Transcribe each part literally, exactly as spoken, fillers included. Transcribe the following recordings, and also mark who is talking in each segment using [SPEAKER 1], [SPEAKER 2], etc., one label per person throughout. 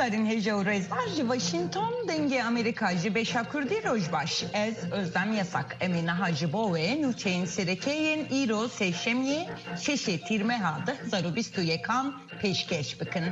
[SPEAKER 1] Aftarin heja u rezbar ji Washington dengê Amerika ji beşa Kurdî rojbaş. Ez Özlem Yasak Emine Hacıbo ve nûçeyên serekeyên îro sêşemiyê şeşê tîrmeha di hezar û bîst û yekan pêşkêş bikin.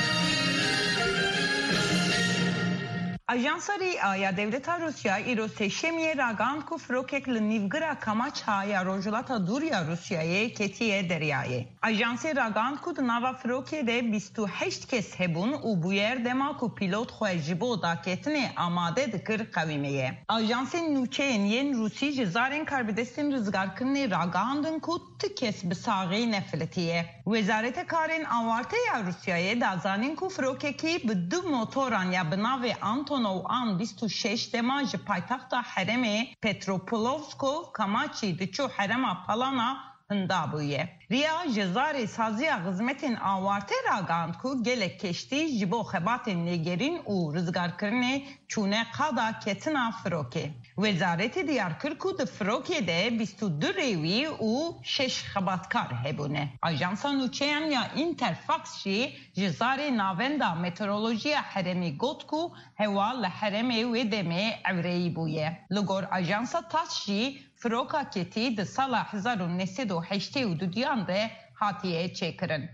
[SPEAKER 1] Ajansa Rî'a ya Devleta Rusya îro sêşemiyê ragand ku firokek li nîvgira Kamaçha ya rojhilata dûr ya Rusyayê ketiye deryayê. Ajansê ragand ku di nava firokê de bîst û heşt kes hebûn û bûyer dema ku pîlot xwe ji bo daketinê amade dikir qewîmeyê. Ajansên nûçeyên yên Rûsî ji zarên karbidestên rizgarkirinê ragihandin ku ti kes bi saxê nefilitiye. Wezareta Karên Awarte ya Rusyayê dazanîn ku firokekî bi du motoran ya bi navê Anton an bîst û şeş dema ji paytaxta herêmê Petropavlovsk Kamaçî diçû herêma Palana hinda bûye. Rî'a ji zarê saziya xizmetên awarte ragand ku gelek keştî ji bo xebatên lêgerîn û rizgarkirinê çûne qada ketina firokê. Wezaretê diyar kir ku di firokê de bîst û du rêwî û şeş xebatkar hebûne. Ajansa nûçeyan ya Interfax jî ji zarê navenda meteorolojiya herêmê got ku hewa li herêmê wê demê evreyî bûye. Li gor Ajansa Tass jî firoka ketî di sala hezar û nesed û heştê û dudiyan de hatiye çêkirin.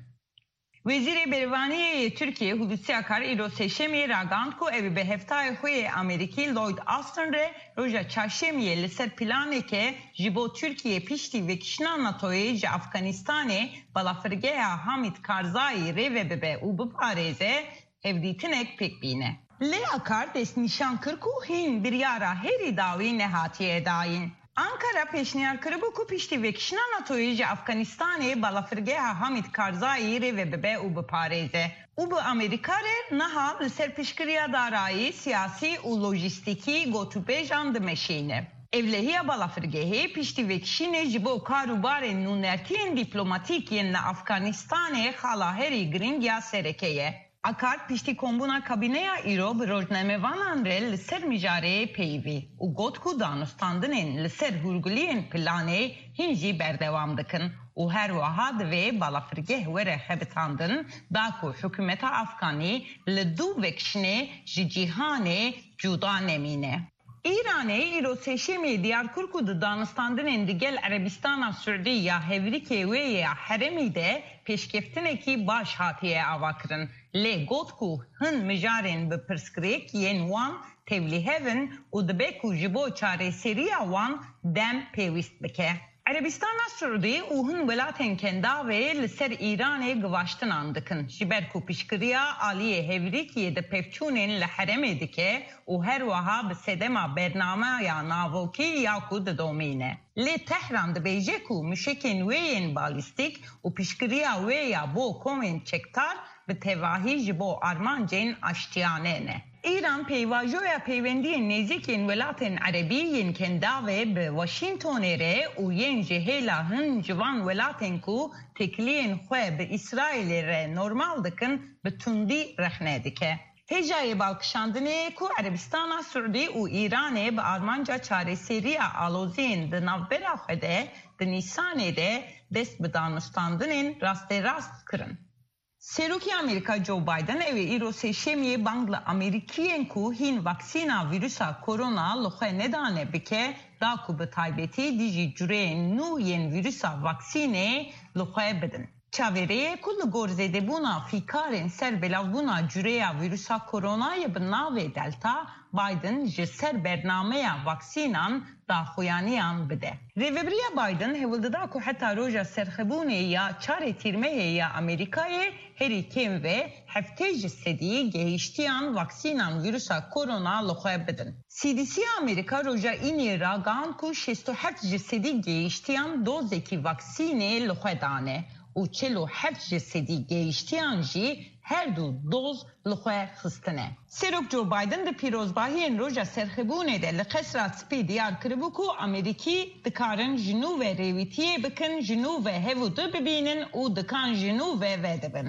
[SPEAKER 1] Wezîrê Bervaniyê Türkiye Hulusi Akar îro sêşemiyê ragand ku ev bi heftayê xwe yê Amerîkî Lloyd Austin re roja çarşemiyê li ser planeke ji bo Türkiye piştî vekişina NATOyê ji Afganistanê balafirgeha Hamid Karzayî rê vebibe û biparêze hevdîtinek pêk bîne. Lê Akar destnîşan kir ku hîn biryara herî dawî nehatiye dayîn. Ankara peşniyar kırıbı ku piştî vekişina NATOyê ji Afganistanê balafirgeha Hamid Karzayî rê vebibe û biparêze. û bi Amerîka re niha li ser piştgiriya darayî, siyasî û lojîstikî gotûbêjan dimeşîne. Evlehiya balafirgehê piştî vekişînê ji bo kar û barên nûnertiyên dîplomatîk yên li Afganistanê xala herî giring ya sereke ye. Akar piştî kombûna kabineya îro bi rojnamevanan re li ser mijareyê peyivî û got ku danûstandinên li ser hûrgiliyên planê hîn jî berdewam dikin û her wiha divê balafirgeh were xebitandin da ku hikûmeta Afganî li dû vekişinê ji cîhanê cuda nemîne. İranê îro sêşemiyê diyar kir ku di danûstandinên di gel Erebistana Siûdî ya hevrîkê wê ya herêmî de pêşkeftinekî baş hatiye avakirin. Lê got ku hin mijarên bi pirsgirêk yên wan tevlîhevin û dibe ku ji bo çareseriya wan dem pêwîst bike. Erebistana Siûdî û hin welatên kendavê li ser Îranê givaştinan dikin. Ji ber ku piştgiriya aliyê hevrîkiyê di pevçûnên li herêmê dike û her wiha bi sedema bernameya navokî ya ku didomîne. Lê Tehran dibêje ku mişekên wê yên balîstik û piştgiriya wê ya bo komên çekdar bi tevahî ji bo armancên aştiyanê ne. İran peyvajoya peywendiyên nêzîkên welatên Erebî yên kendavê bi Washingtonê re û yên ji hêla hin civan welatên ku tekliyên xwe bi İsraîlê re normal dikin bi tundî rexne dike. Hêjayê balkişandinê ku Erebistana Siûdî û Îranê bi armanca çareseriya aloziyên di navbera xwe de di Nîsanê de dest bi danûstandinên rastêrast kirin. Serokê Amerîka Joe Biden evê îro sêşemiyê bang li Amerîkiyên ku hîn vaksîna vîrusa korona li xwe nedane bike da ku bi taybetî dijî cureyên nû yên vîrusa vaksînê li xwe bidin. Çavereyê ku li gor zêdebûna fîkarên ser belavbûna cureya vîrusa koronayê bi navê Delta, Biden ji ser bernameya vaksînan daxuyaniyan bide. Rêveberiya Biden hewildida ku heta roja serxebûnê ya çarê tîrmeyê ya Amerîkayê herî kêm ve heftê ji sedî gehîştiyan vaksînan vîrusa korona li xwe bidin. C D C Amerîka roja înê ragand ku şêst û heft ji sedî gehîştiyan dozekî vaksînê li xwe dane û çel û heft ji sedî gehîştiyan jî her du doz li xwe xistine. Serok Joe Biden di pîrozbahiyên roja serxebûnê de li qesra spî diyar kiribû ku Amerîkî dikarin ji nû ve rêwîtiyê bikin, ji nû ve hev û du bibînin û dikan ji nû ve vedibin.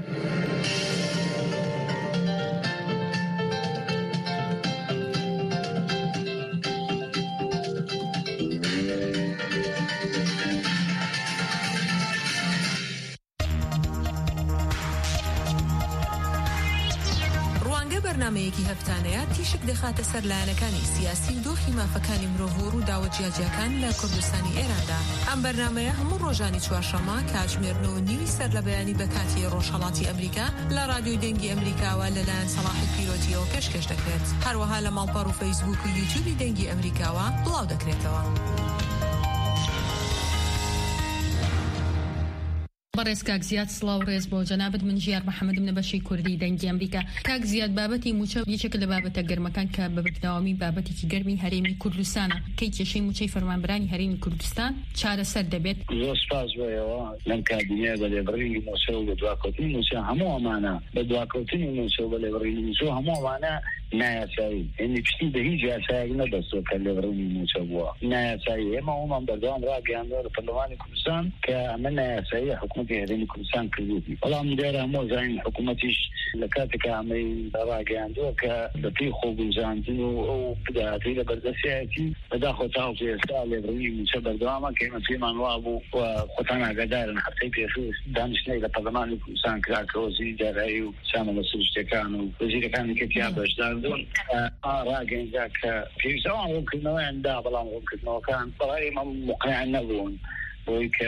[SPEAKER 2] بەرنامەیەکی هەفتانەیە تیشک دەخاتە سەر لایەنەکانی سیاسی و دۆخی مافەکانی مرۆڤ و داوە جیاجیەکان لە کوردستانی ئێراندا. ئەم بەرنامەیە هەموو ڕۆژانی چوارشەممە کاتژمێرنەوە نیوی سەر لە بەیانی بە کاتی ڕۆژهەڵاتی ئەمریکا لە رادیۆی دەنگی ئەمریکاوە لەلایەن سەلاحی پیرۆتیەوە پێشکەش دەکرێت. هەروەها لە ماڵپەڕ و فەیسبوک و یوتیوبی دەنگی ئەمریکاوە بڵاو دەکرێتەوە.
[SPEAKER 3] بەڕێز کاک زیاد سڵاو ڕێز بۆ جەنابەت. من ژیار محەممەدم لە بەشی کوردی دەنگی ئەمریکا. کاک زیاد بابەتی موچە یەکێک لە بابەتە گەرمەکان کە بە بەردەوامی بابەتێکی گەرمی هەرێمی کوردستانە. کەی کێشەی موچەی فەرمانبەرانی هەرێمی کوردستان چارەسەر دەبێت؟
[SPEAKER 4] زۆر سپاس بۆیەوە لەم کابینەیە بە لێبڕینی موچە و بە دواکەوتنی موچە هەموو ئەمانە بە دواکەوتنی موچە و بە لێبڕینی موچە هەموو ئەمانە نایاسایی، یعنی پشتی بە هیچ یاسایەک نەبەستوە کە لێبڕینی موچە بووە. نایاسایی ئێمە ئەومان بەردەوام ڕاگەیاندووە لە پەرلەمانی کوردستان کە ئەمە نایاسایی حکوومەتی هەرێمی کوردستان کردووی. بەڵام دیارە هەموو زانین حکوومەتیش لە کاتێکە ئەمەی ڕاگەیاندووە کە بەپێی خۆگوزاندن و ئەو بداهاتی لە بەردەستایەتی بەداخۆ تا ئێستا لێبڕینی موچە بەردەوامە کە ئێمە پێمان وا بوو و خۆتان ئاگادارن هەفتەی پێشوو دانیشتنەی لە پەرلەمانی کوردستان کرا کە وەزیری دارایی و سامانە سروشتەکان و وەزیرەکانی کەتیا بەشداردون ڕاگەیاندا کە پێویستە ئەوان ڕوونکردنەوەیاندا، بەڵام ڕوونکردنەوەکان بەڵای ئێمە مقنع نەبوون بۆی کە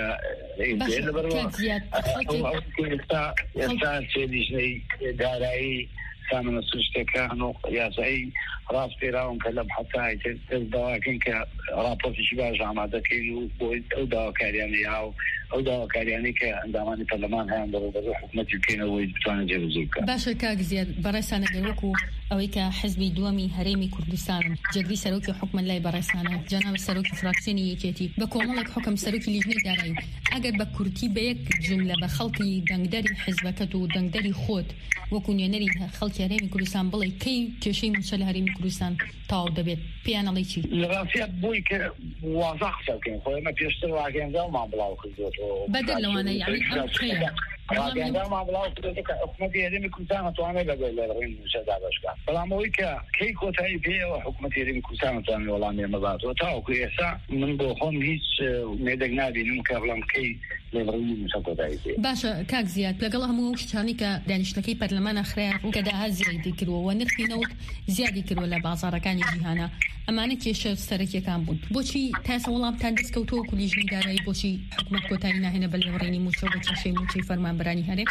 [SPEAKER 4] ئێستا سێدیژنەی دارایی سامانە سروشتەکان و یاسایی ڕاست پێراون کە لەم حەتای دەست داواکەین کە راپۆرتێکی باش ئامادەکەین و بۆی ئەو داواکاریانەی هاو ئەو داواکاریانەی کە ئەندامانی پەرلەمان هەیان بەڕێوەبەری حکوومەتی بکەینەوەی بتوانن جێبەجێ بکەن.
[SPEAKER 3] باشە کاک زیاد بەڕێستانە وەکو ئەوەی کە حزبی دووەمی هەرێمی کوردستان جەگری سەرۆکی حکومت لای بەڕێستانە جەناب سەرۆکی فراکسیۆنی یەکێتی بە کۆمەڵێک حکم سەرۆکی لیژنەی دارایی ئەگەر بە کورتی بە یەک جملە بە خەڵکی دەنگدەری حزبەکەت و دەنگدەری خۆت وەکو نوێنەری خەڵکی هەرێمی کوردستان بڵێ کەی کێشەی موچە لە هەرێمی کوردستان تاو دەبێت پێیانەڵی چی؟
[SPEAKER 4] لە ڕاستیە بۆی کە واضح قسە بکەین خۆ ئێمە پێشتر ڕاگەیاندامان بڵاو کردوێتەوە
[SPEAKER 3] بەدەر لەوانە یعنی ئەم خەیە
[SPEAKER 4] ڕاگەیاندامان بڵاو کردوێتە کە حکوومەتی هەرێمی کوردستان ئەتوانێت لەگەڵ لێبڕینی موچەدا بەشکات. بەڵام ئەوەی کە کەی کۆتایی پێیەوە حکوومەتی هەرێمی کوردستان ئەتوانێت وەڵامی ئێمە بداتەوە تاوەکو ئێستا من بۆ خۆم هیچ مێدەک نابینم کە بڵام کەی لێبڕینی موچە کۆتایی پێ.
[SPEAKER 3] باشە کاک زیاد لەگەڵ هەموو شتانی کە دانیشتەکەی پەرلەمانە خراپ و کە داها زیادی کردووە و نرخی نەوت زیادی کردووە لە بازاڕەکانی جیهانە ئەمانە کێشە سەرەکیەکان بوون. بۆچی تاسە وەڵامتان دەستکەوتووە وەکو لیژنەی دارایی بۆچی حکوومەت کۆتایی ناهێنە بە لێبڕینی موچە و بە کێشەی موچەی فەرمانبەرانی هەرێم؟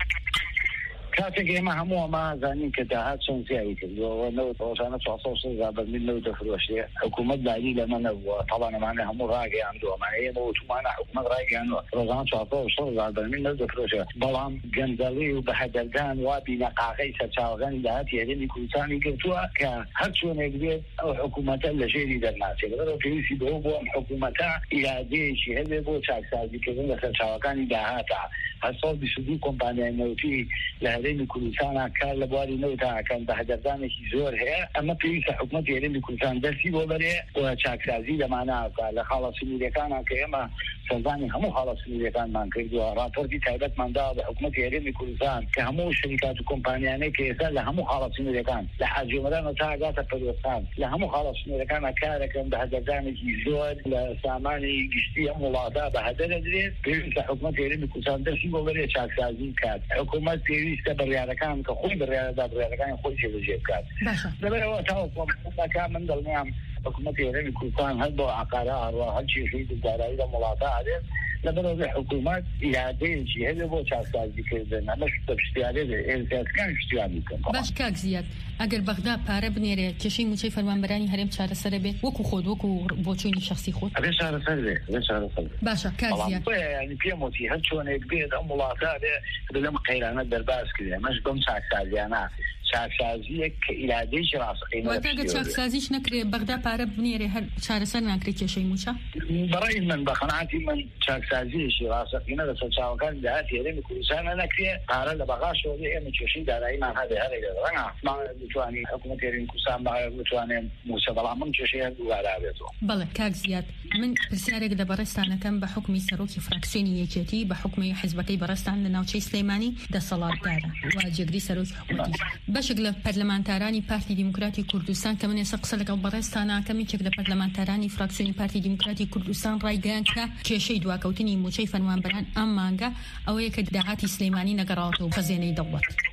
[SPEAKER 4] کاتێک ئێمە هەموو ئەمە زانین کە داهات چەند زیادی کردووە نەوت ڕۆژانە چوار سەد و شەش بەرمیل نەوت دەفرۆشێ حکوومەت داری لەمە نەبووە تەڵان ئەمانە هەموو ڕاگەیاندووە ئێمە وتمانە حکوومەت ڕاگەیاندووە ڕۆژانە چوار سەد و شەش بەرمیل نەوت دەفرۆشێ بەڵام گەندەڵی و بەهەدەردان وا بینەقاغەی سەرچاوەکانی داهاتی هەرێمی کوردستانی گرتووە کە هەر چۆنێک بێت ئەو حکوومەتە لە ژێری دەرناچێت لەبەرەوە پێویستی بەوە بۆ ئەم حکوومەتە ئیرادەیەکی هەبێ بۆ چاکسازیکردن لە سەرچاوەکانی داهاتە هەر سەد و بیست و دوو کۆمپانیای نەوتی لە هەرێمی کوردستان کار لە بواری نەوتاکەن بەهەدەردانێکی زۆر هەیە ئەمە پێویستە حکوومەتی هەرێمی کوردستان دەستی بۆ بەرێ و چاکسازی لەمانە بکات لە خاڵە سنوورەکانان کە ئێمە سەردانی هەموو خاڵە سنوورەکانمان کردووە راپۆرتی تایبەتماندا بە حکوومەتی هەرێمی کوردستان کە هەموو شەریکات و کۆمپانیانەی کە ئێستا لە هەموو خاڵە سنوورەکان لە حاجۆمەران تا ئاگاتە پەروەستان لە هەموو خاڵە سنوورەکانە کارەکەن بەهەدەردانێکی زۆر لە سامانی گشتی ئەم وڵاتە بەهەدەر ئەدرێت پێویستە حکوومەتی هەرێمی کوردستان دەستی بۆ بەرێ چاکسازی بکات. حکوومەت پێویستە بڕیارەکان کە خۆی بڕیارەدا بڕیارەکانی خۆی جێبەجێ بکات. لەبەرەوە تاوەکو من دڵنیام حکوومەتی هەرێمی کوردستان هەر بۆ عقارە هەروە هەر کێشەی دارایی لە وڵاتە هەرێت لەبەرەوە حکوومەت ئیرادەیەکی هەبێ بۆ چاکسازیکردن ئەمە پشتیوانێ ئێرزیاتەکان پشتیوان بکەن.
[SPEAKER 3] باش کاک زیاد ئەگەر بەغدا پارە بنێرێ کێشەی موچەی فەرمانبەرانی هەرێم چارەسەرە بێت وەکو خۆت وەکو بۆچوونی شخصی خۆت
[SPEAKER 4] ئەبێ چارەسەر بێت ئەبێ چارەسەر بێت.
[SPEAKER 3] باشە کاک زیاد
[SPEAKER 4] ینی پێم وتی هەر چۆنێک بێت ئەم وڵاتە بێ لەم قەیرانە دەرباز کرێ ئەمەش بەم چاکسازیانە چاکسازیەک کە ئیرادەیەکی ڕاستەقینە
[SPEAKER 3] واتە چاکسازیش نەکرێ بەغدا پارە بنێرێ هەر چارەسەر ناکرێت کێشەی موچە؟
[SPEAKER 4] بەڕای من بە قەناعەتی من چاکسازیەکی ڕاستەقینە لە سەرچاوەکانی داهاتی هەرێمی کوردستانە نەکرێ پارە لە بەغاشەوە بێ ئێمە کێشەی داراییمان هەبێ هەرێک ڕەنگە بتوانین حکوومەتی هەرێمی کوردستان بتوانێن موچە بەڵام من کێشەی هەردووبارە بێتەوە.
[SPEAKER 3] بەڵێ کاک زیاد من پرسیارێک لە بەڕێستانەکەم بە حکمی سەرۆکی فراکسیۆنی یەکێتی بە حکمی حیزبەکەی بەڕێستان لە ناوچەی سلەیمانی دەسەڵاتدارە و جێگری سەرۆکی حکوومەتی بەشێک لە پەرلەمانتارانی پارتی دیموکراتی کوردستان کە من ێستا قسە لەگەڵ بەڕێستانە کەمێکێک لە پەرلەمانتارانی فراکسیۆنی پارتی دیموکراتی کوردستان ڕایگەیاند کە کێشەی دواکەوتنی موچەی فەرمانبەران ئەم مانگە ئەوەیە کە داهاتی سلەیمانی نەگەڕاوەتەوە خەزێنەی دەوڵەت.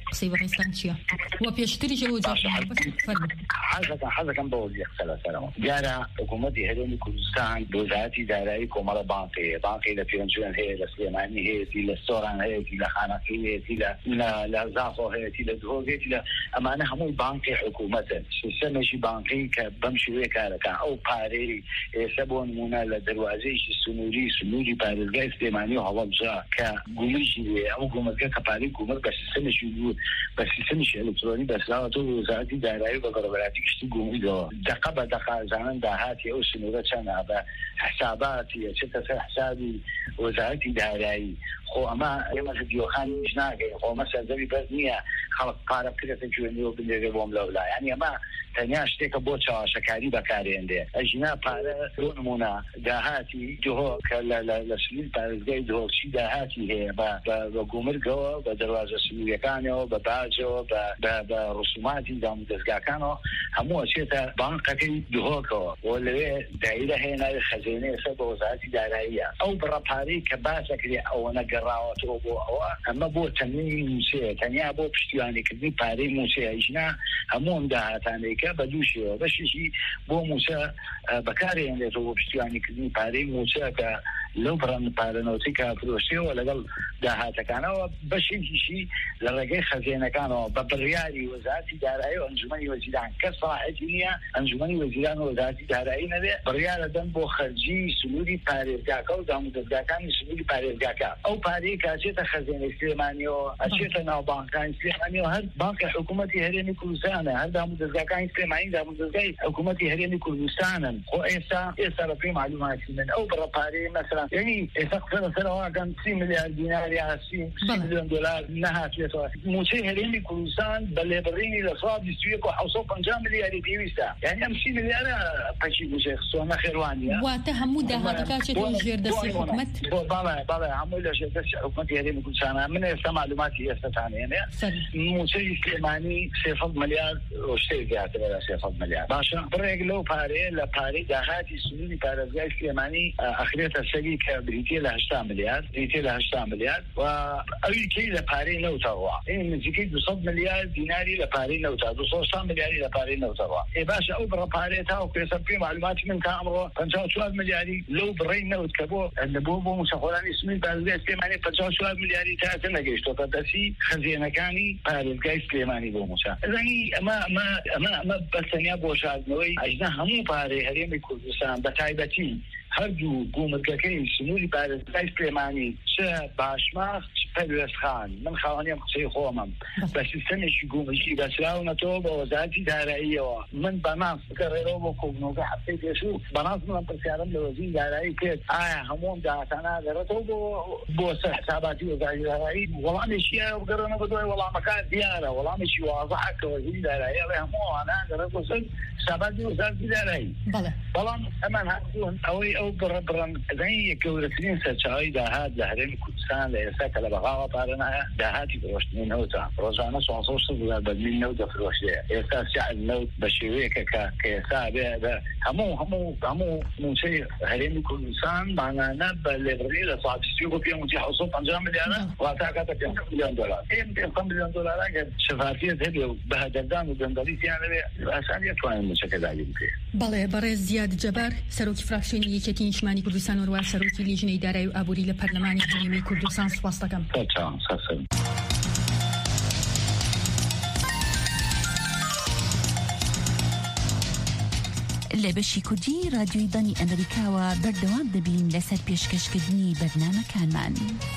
[SPEAKER 3] قصي باريسان شيا وبيشتري جو جاب بس فرق
[SPEAKER 4] حاجه حاجه كان بقول لك ثلاث سنوات جارة حكومتي هرمي كردستان دوزاتي دارایی کومال بانقی بانقی لفرنجان هي لسليماني هي للسوران هي لخانقي هي لزافو هي لدهوغي هي اما انا همو بانقي حكومه سمشي بانقي كبمشي وكاله او باريري سبون مونا لدروازي سنوري سنوري باريرغاي سليماني هو بجا كغوميجي او غومكه كباري غومر بس سمشي بس سمشي الكتروني بس لا تو ذاتي دارایی بقرباتي كشتي غومي دقه دقه زمان دهاتي او سنوره چنه به حساباتي چه حسابي وزارتي دارایی خو اما یما دیوخان جناگه خو مثلا زوی بزنیه خلق قارب كده تجوني وبنيجي بوم لولا يعني ما تنياش تيك بوتشا شكاري بكارينده اجنا بارا رونمونا دهاتي جو كلا لا لسليل بارزغاي دو شي دهاتي هي با بغومرغو بدروازه سليل كانو بباجو ب برسوماتي دام دزغاكانو همو شيتا بانقتي دهوكو ولا دايره هنا خزينه سبه وزارتي داريه او برباري كباسه كده او نقراو تروبو او اما بو تنين شي تنيا بو يعني كذي باري موسى إجنا همون ده تانيكا بدوشة بس شيء بو موسى بكاري عند تو يعني كذي باري موسى ك لو بران بارنوتي كفروشي ولا قال ده كانوا بس شيء لرجع خزينة كانوا ببريالي وزارتي دارائي وأنجمني وزيران كصاحبينيا أنجمني وزيران وزارتي دارائي نبي بريال دم بو خرجي سلولي باري جاكا ودام دزجاكان سلولي باري جاكا أو باري كاشيت خزينة سليمانيو أشيت نوبانكان سليمانيو هر بانك حكومتي هرمي كردستان هر دام دزجاكان سليماني دام دزجاي حكومتي هرمي كردستان هو إنسان إنسان في معلومات من أو برا باري مثلا يعني إذا سنة كان ستين مليار دينار يا ستين مليون دولار نهات موسى هرمي كردستان بل بريني لصاب يسويك وحوصو خمسة مليار ديويستا يعني أمسي مليار بشي موسى خصوصا خيروانيا
[SPEAKER 3] وتهمو ده هذا كاشة تنجر دسي حكومة
[SPEAKER 4] بابا بابا عمول له شيء دسي حكومتي هرمي كردستان من يستمع معلوماتي يستطيعني يعني موسى سليماني سيفض مليار وشتي زيادة ولا سيفض مليار باشا بريق لو باري لباري دهاتي سنوني بارزاي سليماني أخريتها سجي كبريتي لهشتا مليار بريتي لهشتا مليار وأي كي لباري نو تروى إن نزيكي دوصد مليار ديناري لباري نو تروى دوصد ملياري لباري نو تروى إيه باشا أو برا باري تاو كيسب في معلوماتي من كامرو فنجاو شوال ملياري لو برين نو تكبو النبوبو مسخولاني سنوني بارزاي سليماني فنجاو شوال ملياري تاسنا جيشتو فدسي خزينة كاني بارزاي سليماني بو موسى إذن ما ما ما ما بسنيا بوشاد نوي أجنا همو باري هريمي كردستان بتايبتي هردو قومتكاكي سنولي بارزاي سليماني شا باشماخ فلوس خان من خوانيم قصي خوامم بس السنة شي قومشي بس لاونا توبة وزارتي دارائية من بناس كريرو وكوبنوكا حطيت يشو بناس من انتسيارم لوزين دارائي كيت آية همون داتانا درتو بوس حساباتي وزارتي دارائي والله مشي وقرنا بدوي والله مكان ديارة والله مشي واضحة كوزين دارائي همو أنا درتو سن حساباتي وزارتي دارائي
[SPEAKER 3] بله
[SPEAKER 4] بلان أمان هاتون أوي أو برا برا زي كورتين سرچاي دهات لهرم كردستان ليساك لبغاوة بارنا دهاتي بروشتين نوتا روزانا سوانسوش تبغى بدمين نوتا في الوشية يسا سعد نوت بشيوية كا كيسا بيه همو همو همو موسي هرم كردستان معنا نب لغري لصعب سيوكو فيها موسي حصول خمسة مليار واتاكاتا فيها مليون دولار ايه مئة مليون دولار اگر شفافية هبه بهدردان ودنداليس يعني بأسان يتواني موسى كذلك
[SPEAKER 3] بله برای زیاد جبر سروکی فراکسیونی یەکێتی نیشتمانی کوردستان و هەروەها سەرۆکی لیژنەی دارایی و ئابووری لە پەرلەمانی هەرێمی کوردستان سوپاس دەکەم.
[SPEAKER 5] لە بەشی کوردی رادیۆی دانی ئەمریکاوە بەردەوام دەبین لەسەر پێشکەشکردنی بەرنامەکانمان.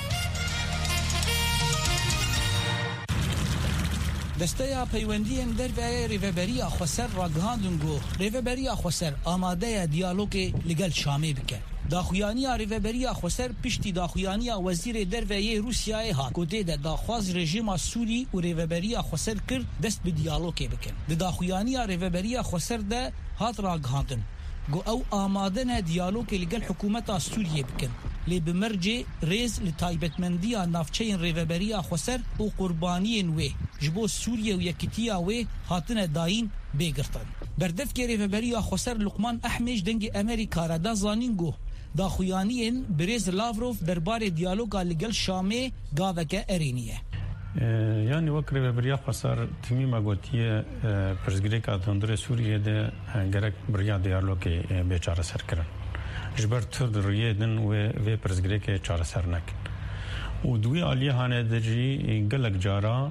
[SPEAKER 6] دەستەیە پەیوەندیان دەربایە ڕێڤەبەریە خۆسەر ڕاگەهاندنگۆ ڕێڤەبەریە خۆسەر ئامادەیە دیالۆگێ لەگەڵ شامێ بکە. داخویانیە ڕێڤەبەریە خۆسەر پشتی داخویانیە وەزیرێ دەرڤەیە رووسیایە هات کۆ تێدا داخواز ڕێژیما سووری و ڕێڤەبەریە خۆسەر کرد دەست بە دیالۆگێ بکەن. لە داخویانیە ڕێڤەبەریە خۆسەردا هات ڕاگەهاندن گۆ ئەو ئامادەنە دیالۆگێ لەگەڵ حکوومەتا سووریە بکەن. لێ بمەرجێ ڕێز لە تایبەتمەندیە ناوچەیان ڕێڤەبەریە خۆسەر و قوربانیên wê ji bo Sûriye û yekîtiya wê hatine dayîn bêgirtin. Berdevkê rêveberiya Xweser Luqman Ehmê ji dengê Amerîka re da zanîn got daxuyaniyên Birêz Lavrov derbarê diyaloga li gel Şamê gaveke erêniye.
[SPEAKER 7] yani وەک ڕێبەریا خۆسەر تمیمە گوتیە پرسگirêka tundurê Sûriyê de gerek biriya diyalogê bê çareserkirin ji ber tir rûyê din wê vê pirsgirêkê çareser nekin û di wê aliyê hane de jî gelek cara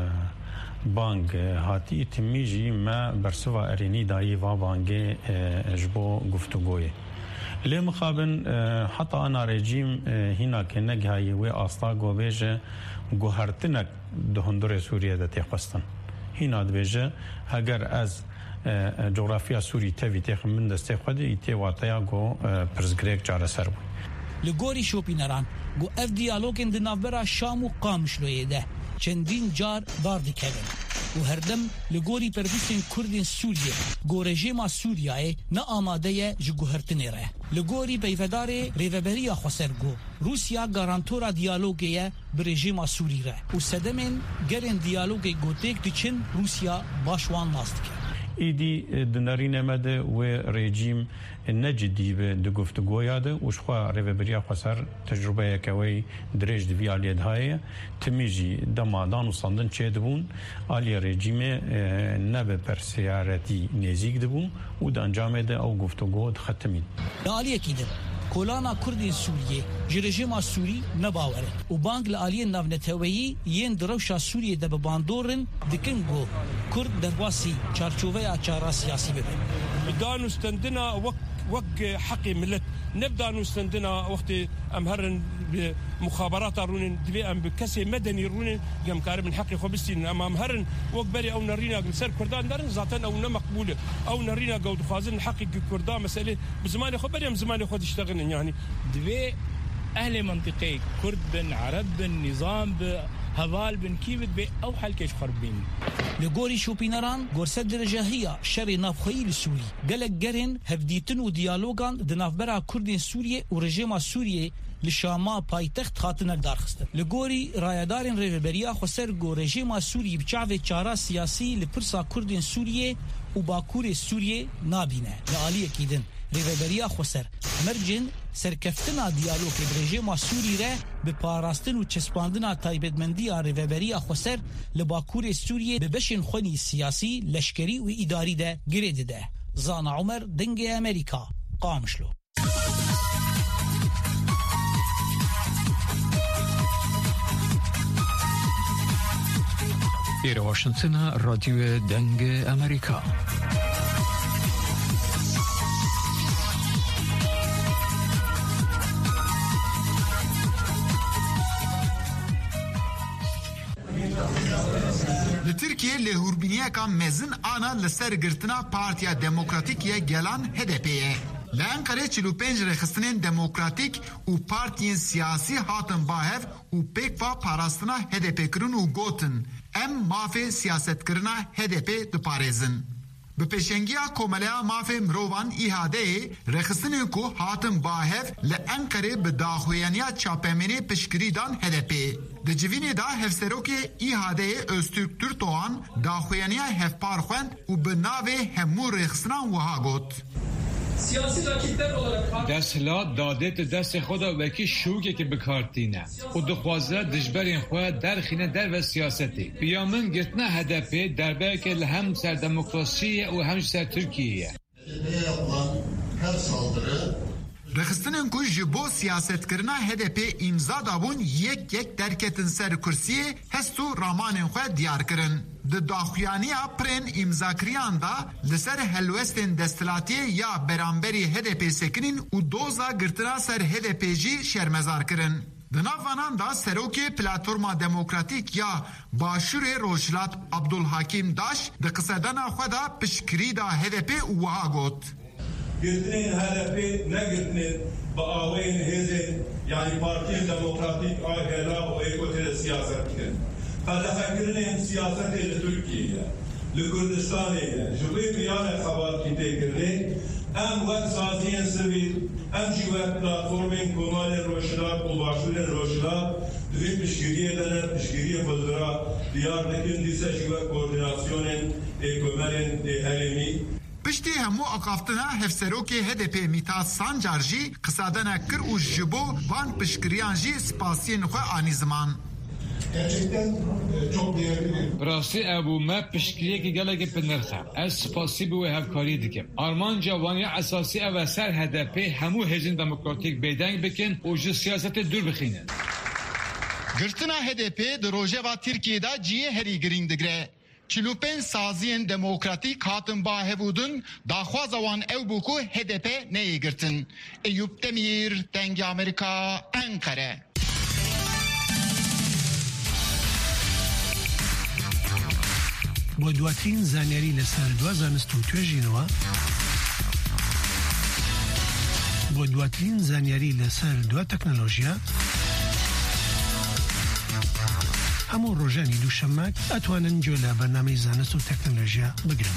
[SPEAKER 7] bang hatî timî jî me bersiva erênî dayî va bangê ji bo guftûgoyê lê mixabin heta ana rejîm hînakê negihayî wê asta govêje guhertinek di hundirê Sûriyê de tê xwestin hîna dibêje heger ez coğrafya Sûrî tevî têxin min destê xwe de îtê wateya got pirsgirêk çareser bû.
[SPEAKER 6] Li gorî şopîneran got ev diyalogên di navbera Şam û Qamişloyê de çendîn car dar dikevin û herdem li gorî perdîsên Kurdên Sûriyê got rejîma Sûriyayê ne amade ye ji guhertinê re. Li gorî peyvedarê rêveberiya Xweser got Rusya garantora diyalogê ye bi rejîma Sûrî re û sedemên gerên diyalogê gotêk diçin Rusya baş wan nas dike.
[SPEAKER 7] İdî di nerînê me de wê rejîm ne cidî be di guftûgoya de û ji xwe rêveberiya Xweser tecrübeyeke wê dirêj di vî aliyê de haye timî jî dema danûstandin çê dibûn aliya rejîmê ne bi persiyaretî nêzik dibûn û di encamê de ew guftûgo dixetimîn.
[SPEAKER 6] Li aliyekî din kolana Kurdên Sûriyê ji rejîma Sûrî nebawere û bang li aliyên navneteweyî yên di rewşa Sûriyê de bi bandorin dikin got Kurd derbasî çarçoveya çara siyasî bibe.
[SPEAKER 8] danûstandina wek wek heqê millet nebdanûstandina wextê em herin bi muxaberata rûnin divê em bi kesê medenî rûnin em karibin heqê xwe bistînin em em herin wek berê ew nerîna ser Kurdan derin zaten ew ne meqbûl e ew nerîna got dixwazin heqê Kurda meselê bi zimanê xwe berê em zimanê xwe dişteğinin yani
[SPEAKER 9] divê ehlê mentiqeyê Kurd bin Arab bin nîzam bi heval bin kîvit bê ew helkêj xwerbîn.
[SPEAKER 6] Li gorî şopîneran gorse derejahiya şerê navxweyî li Sûrî gelek gerên hevdîtin û diyalogan di navbera Kurdên Sûriyê û rejîma Sûriyê li Şama paytext hatine darxistin. Li gorî rayedarên rêveberiya Xweser got rejîma Sûrî bi çavê çara siyasî li pirsa Kurdên Sûriyê û Bakurê Sûriyê nabîne. Li aliyekî din rêveberiya Xweser mercên serkeftina diyalogê bi rejîma Sûrî re bi parastin û çespandina taybetmendiya rêveberiya Xweser li Bakurê Sûriyê bi beşên xwenî siyasî, leşkerî û îdarî de girê dide. Zana Umer, Dengê Amerîka, Qamişlo.
[SPEAKER 10] Îro Washingtona Radyoya Dengê Amerîka.
[SPEAKER 11] Li Tirkiye lêhûrbîniyeka mezin ana li ser girtina Partiya Demokratîk ye gelan H D P'ye. Li Enqerê çil û pênc rêxistinên demokratîk û partiyên siyasî hatin bahev û pêkva parastina H D P kirin û gotin em mafê siyasetkirina H D P diparêzin. Bi pêşengiya komeleya mafê mirovan îhadeyê rêxistinên ku hatin bahev li Enqerê bi daxuyaniya çapemênê piştgirî dan H D P. Di civînê da hevserokê îhadeyê Öztürk Türkdoğan daxuyaniya hevpar xwend û bi navê hemû rêxistinan wiha got.
[SPEAKER 12] Siyasi rakipler olarak
[SPEAKER 13] desthilat dadê di destê xwe da wekî şûkekê bikartîne û dixwaze dijberên xwe derxîne derve siyasetê. Piya min girtina H D P derbeyeke li hem ser demokrasiyê û hem ser Tirkiyeyê.
[SPEAKER 11] Her saldırı Rexistinên ku ji bo siyasetkirina H D P imza dabûn yek yek derketin ser kursiyê hest û ramanên xwe diyar kirin. Di daxuyaniya pirên imzakiriyan da li ser helwestên desthilatiyê ya beramberî H D P sekinîn û doza girtina ser H D P jî şermezar kirin. Di nav vanan da serokê Platforma Demokratîk ya Başûrê Rojhilat Abdulhakim Daş di qisedana xwe da piştgirî da H D P û wiha got.
[SPEAKER 14] Girtinin H D P ne girtinin ba aweyên hêzên yani Partiyên Demokratîk a hêla û êkotê siyaset kirin. Qedexekirinên siyasetê li Tirkiyeyê, li Kurdistanê ye, ji vê miyanê xebatî têkirinê em wek saziyên sivîl, em jî wek platformên Komalê Rojhilat û Başûrê Rojhilat di vê piştgiriyê de ne piştgiriyê xwedira diyar dikin dîse jî wek koordinasyonên êkomerên herêmî.
[SPEAKER 11] Piştî hemû aqaftina hevserokê H D P Mithat Sancar jî qisadenek kir û ji bo van piştgiriyan jî spasiyên xwe anî ziman.
[SPEAKER 13] براستی ابو ما پشکیه که گله که پنرخه از سپاسی بو هفکاری دیگه آرمان جوانی اساسی و سر هدفی همو هزین دموکراتیک بیدنگ بکن و جو سیاست دور بخینن
[SPEAKER 11] گرتنا هدفی در روژه و ترکیه دا جیه هری گرین دگره چلو پنج سازین دموکراتیک هاتن با هبودن داخواز وان او بوکو هدفی نیه گرتن ایوب تمیر تنگ امریکا انقره
[SPEAKER 15] بۆ دواترین زانیاری لەسەر دوا زانست و توێژینەوە بۆ دواترین زانیاری لەسەر دوا تەکنۆلۆژیا هەموو ڕۆژانی دووشەممە ئەتوانن گوێ لە بەرنامەی زانست و تەکنۆلۆژیا بگرن.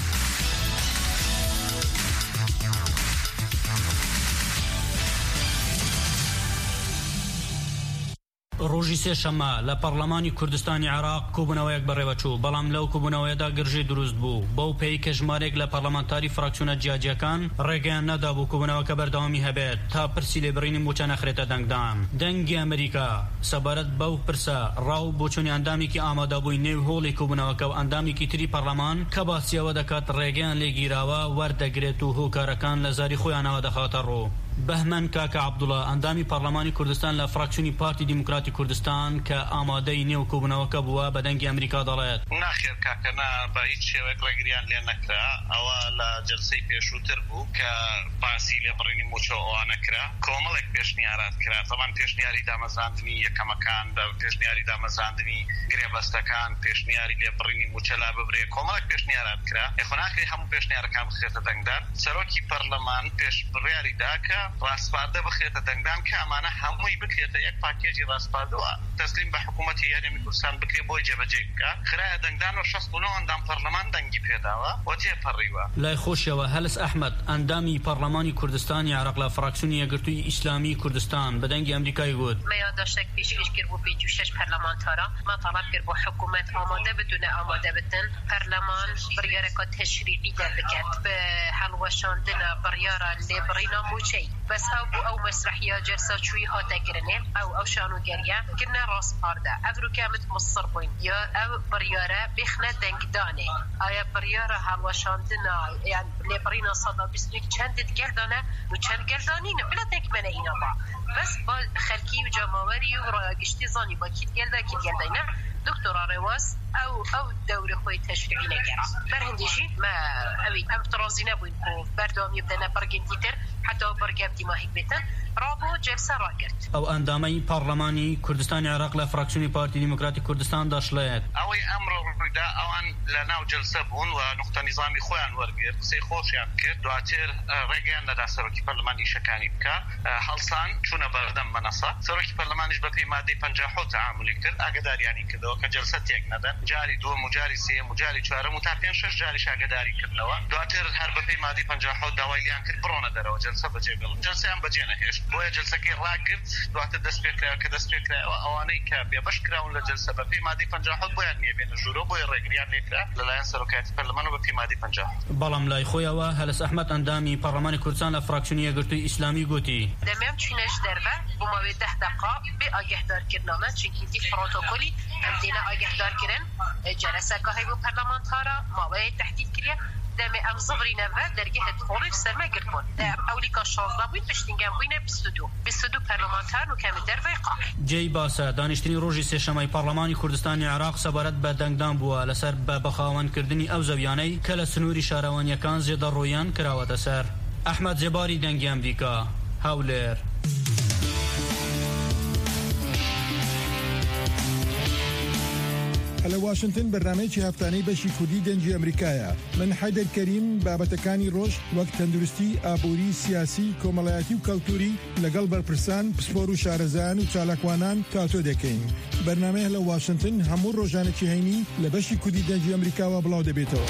[SPEAKER 16] ڕۆژی سێشەممە لە پەرلەمانی کوردستانی عێراق کۆبوونەوەیەک بەڕێوەچوو بەڵام لەو کۆبوونەوەیەدا گرژی دروست بوو بەو پێی کە ژمارەیەک لە پەرلەمانتاری فراکسیۆنە جیاجیەکان ڕێگەیان نەدا بوو کۆبوونەوەکە بەردەوامی هەبێت تا پرسی لێبڕینی موچە نەخرێتە دەنگدان. دەنگی ئەمریکا سەبارەت بەو پرسە ڕاو بۆ چۆنی ئەندامێکی ئامادەبووی نێو هۆڵی کۆبوونەوەکە و ئەندامێکی تری پەرلەمان کە باسیەوە دەکات ڕێگەیان لێگیراوە وەردەگرێت و هۆکارەکان لە زاری خۆیانەوە دەخاتە ڕوو. بەهمەن کاکە عەبدوڵڵا ئەندامی پەرلەمانی کوردستان لە فراکسیۆنی پارتی دیموکراتی کوردستان کە ئامادەی نێو کۆبوونەوەکە بووە بە دەنگی ئەمریکا دەڵێت
[SPEAKER 17] ناخێر کاکەنا بە هیچ شێوەیەک ڕێگریان لێ نەکرا ئەوە لە جەلسەی پێشووتر بوو کە باسی لێبڕینی موچە ئەوانەکرا کۆمەڵێک پێشنیارات کرا تەمان پێشنیاری دامەزراندنی یەکەمەکان بە پێشنیاری دامەزراندنی گرێبەستەکان پێشنیاری لێبڕینی موچە لا ببرێ کۆمەڵێک پێشنیارات کرا یخۆناکری هەموو پێشنیارەکان بخێتە دەنگدان سەرۆکی پەرلەمان پێش بڕیاری داکە ڕاستپاردە بخێتە دەنگدان کە ئەمانە هەمووی بکرێتە یەک پاکێجی ڕاستپاردەوە تەسلیم بە حکوومەتی یاریمی کوردستان بکرێ بۆی جێبەجێ بکە خرایە دەنگدان و شەست و نۆ ئەندام پەرلەمان دەنگی پێداوە و تێپەڕیوە.
[SPEAKER 16] لای خۆشیەوە هەلس ئەحمەد ئەندامی پەرلەمانی کوردستانی عێراق لە فراکسیۆنی یەکگرتووی ئیسلامی کوردستان بە دەنگی ئەمریکای گوت
[SPEAKER 18] مە یادداشتێک پێشکەش کرد بۆ پێنجی و شەش پەرلەمانتارە ما تەڵاب کرد بۆ حکوومەت ئامادە بتونە ئامادە بتن پەرلەمان بڕیارێکە تەشریعی دەربکات بە هەڵوەشاندنە بڕیارە لێبڕینە موچەی بەس هەو بوو ئەو مەسرحیە جەلسەچووی هاتەکردنێ ئەو ئەو شانۆگەریە کردنە ڕاستپاردە ئەڤروکامت مصر بووین یا ئەو بڕیارە بخنە دەنگدانێ ئایا بڕیارە هەڵوەشاندنە یان لێبڕینە سەدا بیست و یەک چەندت گەلدانە و چەند گەلدانینە بلا تێکمەنە ئینەوە بەس با خەلکی و جەماوەری و ڕایگەشتی زانی با کیت گەلدا کیت گەلدەینە دکتۆرا ڕێواز ئەو ئەو دەورە خۆی تەشریعی نەکەرا بەرهەندێژی ما ئەوی ئەم تڕازی نەبووین بۆ بەردەوامی بدەنە بەرگێکی تر حتا بەرگەفتی ماهی بێتن ڕابۆ جەلسە ڕاگرت.
[SPEAKER 16] ئەو ئەندامەی پەرلەمانی کوردستانی عێراق لە فراکسیۆنی پارتی دیموکراتی کوردستان دەشڵێت
[SPEAKER 17] ئەوەی ئەمڕۆ ڕوویدا ئەوان لە ناو جەلسە بوون و نوختە نیزامی خۆیان وەرگرت قسەی خۆشیان کرد دواتر ڕێگەیان نەدا سەرۆکی پەرلەمان ئیشەکانی بکە هەڵسان چوونە بەردەم مەنەسە سەرۆکی پەرلەمانیش بە پێی مادەی پەنجا و حەوت تەعاملی کرد ئاگاداریانی کردەوە کە جەلسە تێک نەدەن جاری دووەم و جاری سێم و جاری چوارەم و تا پێنج شەش جاریش ئاگاداری کردنەوە دواتر هەر بە پێی مادەی پەنجا و حەوت داوای لیان کرد بڕۆنە دەرەوە جەلسە بەجێ بێڵن جەلسەیان بەجێ نەهێشت بۆیە جەلسەکەی ڕاگرت دواتر دەست پێ کرا کە دەست پێ کرایەوە ئەوانەی کە بێبەش کراون لە جەلسە بە پێی مادەی پەنجا و حەوت بۆیان نییە بێنە ژوورەوە بۆیە ڕێگریان لێکرا لەلایەن سەرۆکایەتی پەرلەمان و بە پێی مادەی پەنجا و حەوت.
[SPEAKER 16] بەڵام لای خۆیەوە هەلس ئەحمەد ئەندامی پەرلەمانی کوردستان لە فراکسیۆنی یەکگرتووی ئیسلامی گوتی
[SPEAKER 18] دەمەم چوینەش دەربە بۆ ماوەی دە دقا بێ ئاگەهدارکردنامە چونکی دی پڕۆتۆکۆلی ئەم دێنە ئاگەهدارکردن جەلسەکە هەیە بۆ پەرلەمانتارە ماوەیە تەحدید کردە دەمێ ئەم زبرینەوە دەرگەهت خۆڕی سەرمەگرت بوون ئەولیکا شانزدە بووین پشتینگەم بووینە بیست و دوو بیست و دوو پەرلەمانتار و کەمی دەربەی قا
[SPEAKER 16] جێی باسە دانیشتنی ڕۆژی سێشەمەی پەرلەمانی کوردستانی عێراق سەبارەت بە دەنگدان بووە لەسەر بە بەخاوەندکردنی ئەو زەویانەی کە لە سنووری شارەوانیەکان زێدەڕۆیان کراوەتە سەر. ئەحمەد جێباری دەنگی ئەمریکا هەولێر.
[SPEAKER 19] لە واشنگتن بەرنامەیەکی هەفتانەی بەشی کوردی دەنگی ئەمریکایە من حەیدەر کەریم بابەتەکانی ڕۆژ وەک تەندروستی ئابووری سیاسی کۆمەڵایەتی و کەلتوری لەگەڵ بەرپرسان پسپۆر و شارەزایان و چالاکوانان تاتۆ دەکەین. بەرنامەیە لە واشنگتن هەموو ڕۆژانێکی هەینی لە بەشی کوردی دەنگی ئەمریکاوە بڵاو دەبێتەوە.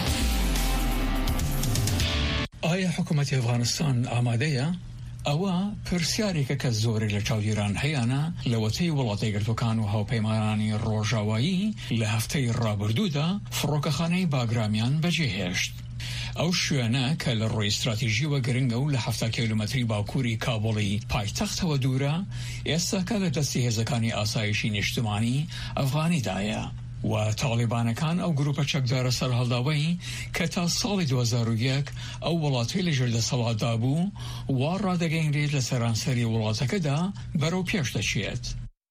[SPEAKER 10] ئایا حکوومەتی ئەفغانستان ئامادەیە؟ ئەوە پرسیارێکە کە زۆری لە چاودێران هەیەە لەوەتەی وڵاتی گرتوەکان و هاوپەیمانانی ڕۆژاوایی لە هەفتەی ڕابردوودا فڕۆکەخانەی باگرامیان بەجێهێشت. ئەو شوێنە کە لە ڕۆی استراتیژیوە گرنگە و لە هەفتا کیلومەتری باکووری کابڵی پایتەختەوە دوورە، ئێستاکە لە دەستی هێزەکانی ئاسایشی نیشتمانی ئەفغانیدایە و تاڵیبانەکان ئەو گروپە چەکدارە سەرهەڵداوەی کە تا ساڵی دوو هەزار و یەک ئەو وڵاتی لەژێر دەسەڵاتدا بوو وا ڕادەگەیەنرێت لە سەرانسەری وڵاتەکەدا بەرەو پێش دەچێت.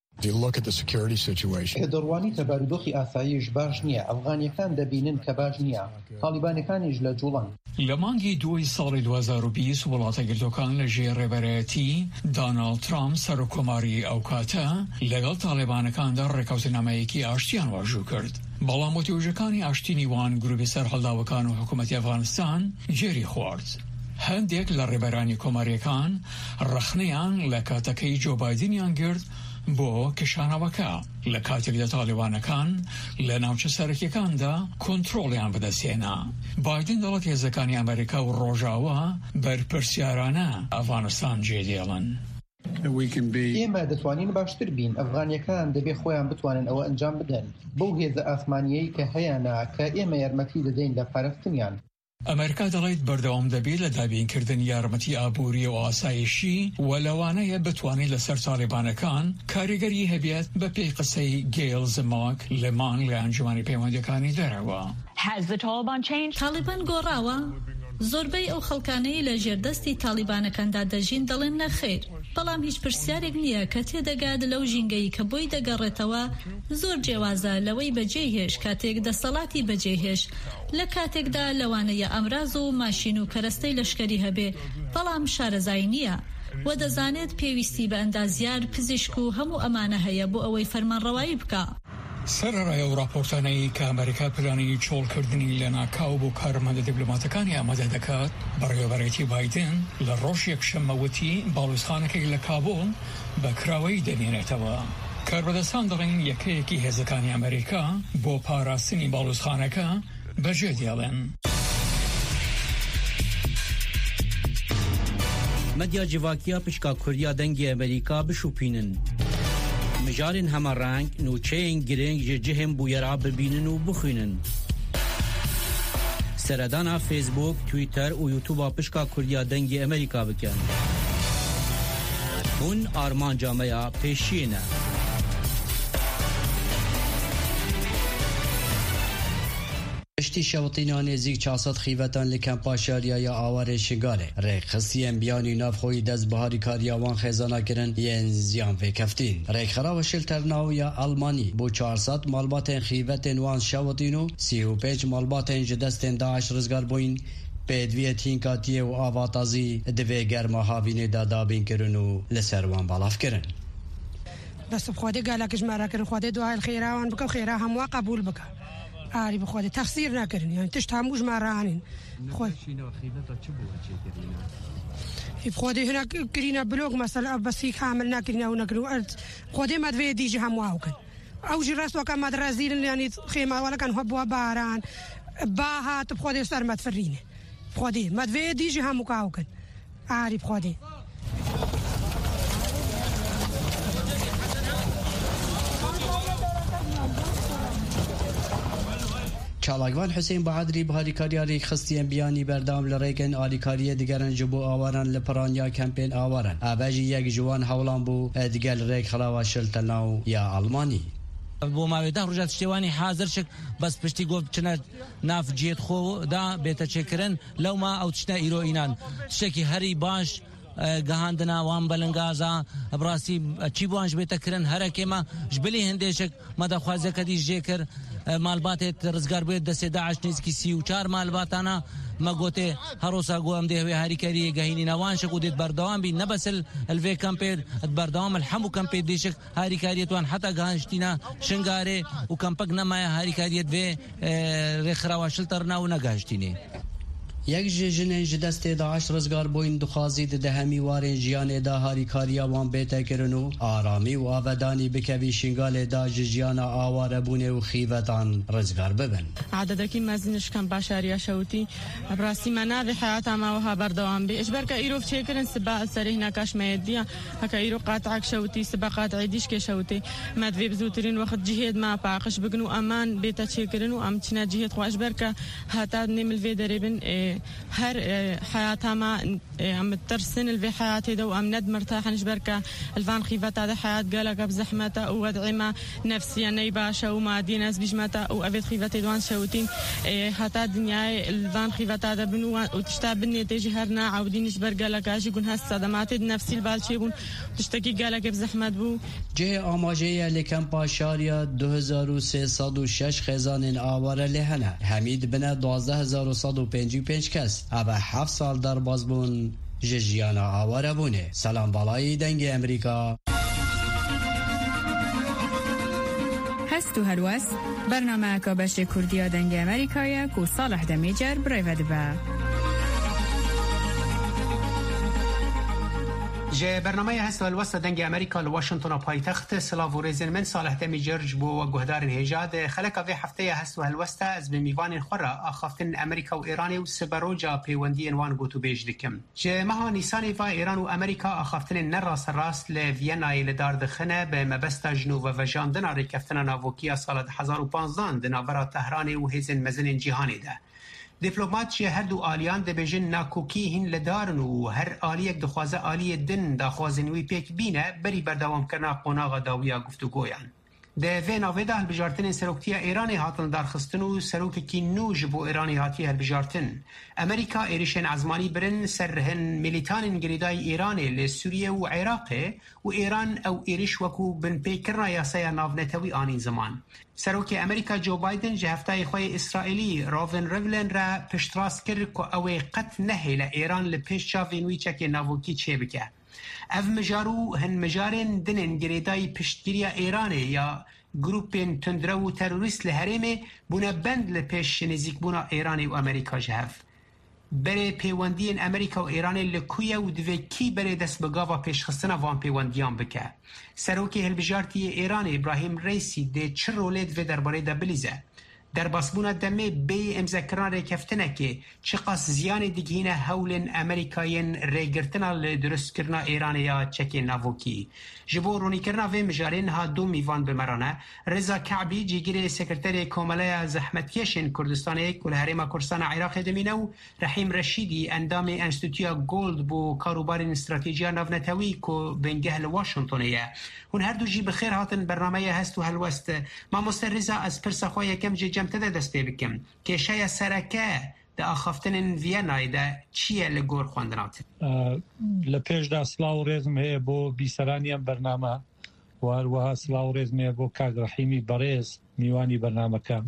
[SPEAKER 20] کە دەڕوانی تەبارودۆخی ئاسایش باش نییە، ئەفغانیەکان دەبینن کە باش نییە، تاڵیبانەکانیش لە جوڵن.
[SPEAKER 10] لە مانگی دوای ساڵی دوو هەزار و بیست وڵاتە گرتوەکان لە ژێر ڕێبەرایەتی داناڵد ترامپ سەرۆکۆماری ئەو کاتە لەگەڵ تاڵیبانەکاندا ڕێکەوتنامەیەکی ئاشتیان واژوو کرد. بەڵام وتیوژەکانی ئاشتینی وان گروپی سەرهەڵداوەکان و حکوومەتی ئەفغانستان جێری خوارد. هەندێک لە ڕێبەرانی کۆماریەکان ڕەخنەیان لە کاتەکەی جۆ بایدنیان گرت بۆ کشانەوەکە لە کاتێکدا تاڵیبانەکان لە ناوچە سەرەکیەکاندا کۆنتڕۆڵیان بەدەستێنا. بایدن دەڵێت هێزەکانی ئەمریکا و ڕۆژاوە بەرپرسیارانە ئەفغانستان جێدێڵن.
[SPEAKER 20] ئێمە دەتوانین باشتر بین، ئەفغانیەکان دەبێ خۆیان بتوانن ئەوە ئەنجام بدەن بەو هێزە ئاسمانیەی کە هەیەنا کە ئێمە یارمەتی دەدەین لە پاراستنیان.
[SPEAKER 10] ئەمریکا دەڵێت بەردەوام دەبێت لە دابینکردن یارمەتی ئابووری و ئاسایشی و لەوانەیە بتوانێت لەسەر تاڵیبانەکان کاریگەری هەبێت بە پێی قسەی گێل زماک لەمان لە ئەنجومانی پەیوەندیەکانی دەرەوە.
[SPEAKER 21] تاڵیبان گۆڕاوە؟ زۆربەی ئەو خەڵکانەی لە ژێردەستی تاڵیبانەکاندا دەژین دەڵێن نەخێر، بەڵام هیچ پرسیارێک نییە کە تێدەگات لەو ژینگەی کە بۆی دەگەڕێتەوە زۆر جیاوازە لەوەی بەجێهێش کاتێک دەسەڵاتی بەجێهێش لە کاتێکدا لەوانەیە ئەمراز و ماشین و کەرەستەی لەشکەری هەبێ، بەڵام شارەزای نییە و دەزانێت پێویستی بە ئەندازیار پزیشک و هەموو ئەمانە هەیە بۆ ئەوەی فەرمانڕەوایی بکە.
[SPEAKER 10] سەرڕای و راپۆرتانەی کە ئەمریکا پلانی چۆڵکردنی لە ناکاو بۆ کارمەندە دیبلۆماتەکانی ئامادە دەکات بەڕێوەبەرێتی بایدن لە ڕۆژ یەکشەممەوتی باڵوێزخانەکەی لە کابۆڵ بە کراوەی دەمێنێتەوە. کاربەدەستان دەڵێن یەکەیەکی هێزەکانی ئەمریکا بۆ پاراستنی باڵوێزخانەکە بەجێ دێڵێن.
[SPEAKER 16] مەدیا جیواکیا پشکا کوردیا دەنگی ئەمریکا بشوپینن. مجارên hemareng nûçeyên girêng ji cihên bûyera bibînin û bixwînin. Seredana Facebook, Twitter û YouTube'a pişka Kurdiya dengê Amerîka bikin. Hûn armanca me ya pêşiyê ne.
[SPEAKER 22] پشتی شوطینا نزیک چاسد خیوتان لکن پاشاریای آوار شگاره ریک خستیم بیانی ناف خوی دست بهاری کاریاوان خزانه کرن ین زیان فی کفتین ریک خراب شلترناو یا آلمانی بو چهارصد مالباتن خیوتن وان شوطینو سی و پنج مالباتن جدستن داعش رزگار بوین پدویه تینکاتیه و آواتازی دوی گرما هاوینه دادابین کرن و لسروان بالاف کرن.
[SPEAKER 23] بس بخواده قالك جمارا کرن خواده دعای الخیراوان بکن خیرا هموا قبول بکن. آری بخواده تقصیر نکردن یعنی تشت هموش مارانین خود بخواده هنا كرينا بلوغ مثلا بس هيك عملنا كرينا ونكرو بخواده ما دوي ديجي هم واوكن او جراس وكان ما درازيل يعني خيمه ولا كان هو باران باها بخواده صار ما تفرينه بخواده ما دوي ديجي هم واوكن آری بخواده
[SPEAKER 22] چالاگوان حسین بهادری بهاریکاریاری خستیم بیانی بردام لریگن آلیکاری دیگران جبو آواران لپرانیا کمپین آواران آباجی یک جوان حولان بو دیگر ریگ خلاوا شلتناو یا آلمانی
[SPEAKER 16] بۆ ماوەیەدا ڕۆژات شتێوانی حازر شک بەس پشتی گۆ بچنە ناف جێت خۆدا بێتە چێکردن لەوما ئەو تشتە ئیرۆئینان شتێکی هەری باش گەهاندنا وان بەلەنگازە بڕاستی چی بۆ ئەنج بێتەکردن هەرەکێمە ژبلی هەندێشک مەدەخوازەکە دیش جێ کرد مالباتێت ڕزگار بێت دەسێ داعش نزیکی سی و چار مالباتانە مەگوتێ هەڕۆسا گۆ ئەم دێ هەوێ هاریکاری گەهینی ناوان شک و دێت بەردەوام بی نەبەسل الڤێ کەمپێر بەردەوام هەموو کەمپێر دیشک هاریکاریەتوان حتا گەهانشتینە شنگارێ و کەمپەک نەمایە هاریکاریەت وێ ڕێکخراوە شلتەرنا و نەگەهشتینێ
[SPEAKER 22] یک جنین جدست داعش رزگار بوین دخوازید دهمی وارن جیان دا هاریکاریا وان بیت کرنو آرامی و آودانی بکوی شنگال دا جیان آواره بونه و خیوتان رزگار ببن
[SPEAKER 24] عددکی مزینش کم باشاریا شوتی براسی مناد حیات ما وها بردوام بی اجبر که ایروف چیکرن سبا سریح نکاش میدیا هکا ایرو قاطع شوتی سبا قاطع دیش که شوتی مدوی بزوترین وقت جهاد ما باقش بگنو امان بیت چیکرنو ام چنا جهاد خو اجبر که هتا نمل وی دربن هر حياتها ما عم ترسن الفي حياتي دو أم ند مرتاحة نجبرك الفان خيفتا ده حياة قالك بزحمتا وودعما نفسيا نيباشا وما دي ناس بجمتا وأبيت خيفتي دوان شوتين حتى الدنيا الفان خيفتا ده بنو وتشتابني تيجي هرنا عودين نجبر قالك أجي قن هالصدمات نفسي البالشي بون تشتكي قالك بزحمت بو
[SPEAKER 22] جه آماجه لکمپا شاریا دو هزار و سیصد و شش خزان آواره لهنه حمید بنه دوازده هزار و صد و پنج و پنج کس اوه هفت سال در باز بون ججیانا آواره بونه. سلام بالای دنگ امریکا
[SPEAKER 1] هست و هلوست برنامه که بشت کردیا دنگ امریکایه که صالح دمیجر برای با
[SPEAKER 2] جه برنامه هست و الوسط دنگ امریکا لواشنطن پایتخت سلاو و ریزن من صالح دمی جرج بو و گهدار هجاد خلق في هفته هست و الوسط از بمیوان خورا آخافتن امریکا و ایرانی و سبروجا پیوندی انوان گوتو بیج دکم. جه مها نیسانی و ایران و امریکا آخافتن نراس راست لوینای لدار دخنه به مبستا جنو و وجاندن ریکفتن ناوکیا سال هزار و پانزده دنابرا تهران و هیزن مزن جهانی ده. دیپلمات چه هر دو آلیان ده بیجن ناکوکی هن لدارن و هر آلیک دخوازه آلی دن داخوازنوی پیک بینه بری بردوام کرنا قناغ داویا گفتگویان. ده وی ناویده هلبجارتن سروکتی ایرانی هاتن درخستن و سروک کی نوج بو ایرانی هاتی هلبجارتن. امریکا ایریشن عزمانی برن سرهن ملیتان گریدای ایرانی لسوریه و عراقه و ایران او ایریش وکو بن پیکرنا یاسای ناونتوی آنین زمان. سروک امریکا جو بایدن جهفتای خواه اسرائیلی راون ریولن را پشتراس کرد که اوی قط نهی لإیران لپیش چاوینوی چک ناوکی چه بکه. اف مجارو هن مجارن دنن گریدای پشتگیری ایرانی یا گروپین تندرو تروریست لحرمه بونا بند لپیش نزیک بونا ایرانی و امریکا جهف. بره پیوندین امریکا و ایران لکویا و دوی کی بره دست بگاوا پیش خستنا وان پیوندیان بکه. سروکی هلبجارتی ایران ابراهیم ریسی ده چه رولید و درباره ده بلیزه. در باسبونا دمه بی امزکران ریکفتنه که چه قاس زیان دیگهینه هولن امریکاین ریگرتنا لدرست کرنا ایران یا چک ناوکی. جبو رونی کرنا و مجارین ها دو میوان بمرانه رضا کعبی جیگیر سکرتر کومله زحمتکشن کردستانی کل هرما کردستان عراق دمینه و رحیم رشیدی اندام انستیتویا گولد بو کاروبار استراتژی ناونتوی کو بنگه لواشنطنیه. هون هر دو جی بخیر هاتن برنامه هست و هلوست ما مستر رضا از پرس خواه کم جی جمتده دسته بکم که شاید سرکه ده آخافتن وینای ده چیه لگور خواندنات؟
[SPEAKER 3] لپیش ده سلاو ریزم هی بو بیسرانیم برنامه و هروها سلاو ریزم هی بو کاغ رحیمی بریز میوانی برنامه کم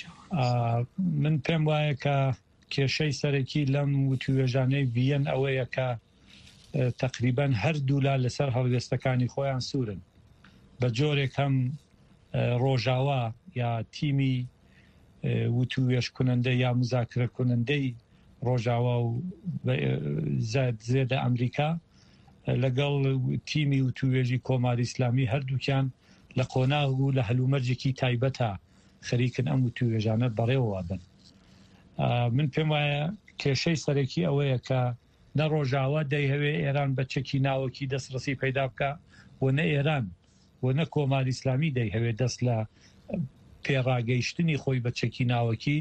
[SPEAKER 3] من پیم وایه که کشای سرکی لم و تویجانه وین اوه که تقریبا هر دولا لسر هلوستکانی خویان سورن بجوره کم روژاوا یا تیمی وتویش کننده یا مذاکره کننده روژاوا و زاد زید امریکا لگل تیمی وتویجی کمار اسلامی هر دوکان لقناه و لهلومرجکی تایبتا خریکن ام وتویجانه برای وابن من پیما کشی سرکی اوه که نه روژاوا دی هوی ایران بچکی ناوکی دست رسی پیدا بکا و نه ایران و نه کمار اسلامی دی هوی دست ل پیراگەیشتنی خۆی بە چەکی ناوەکی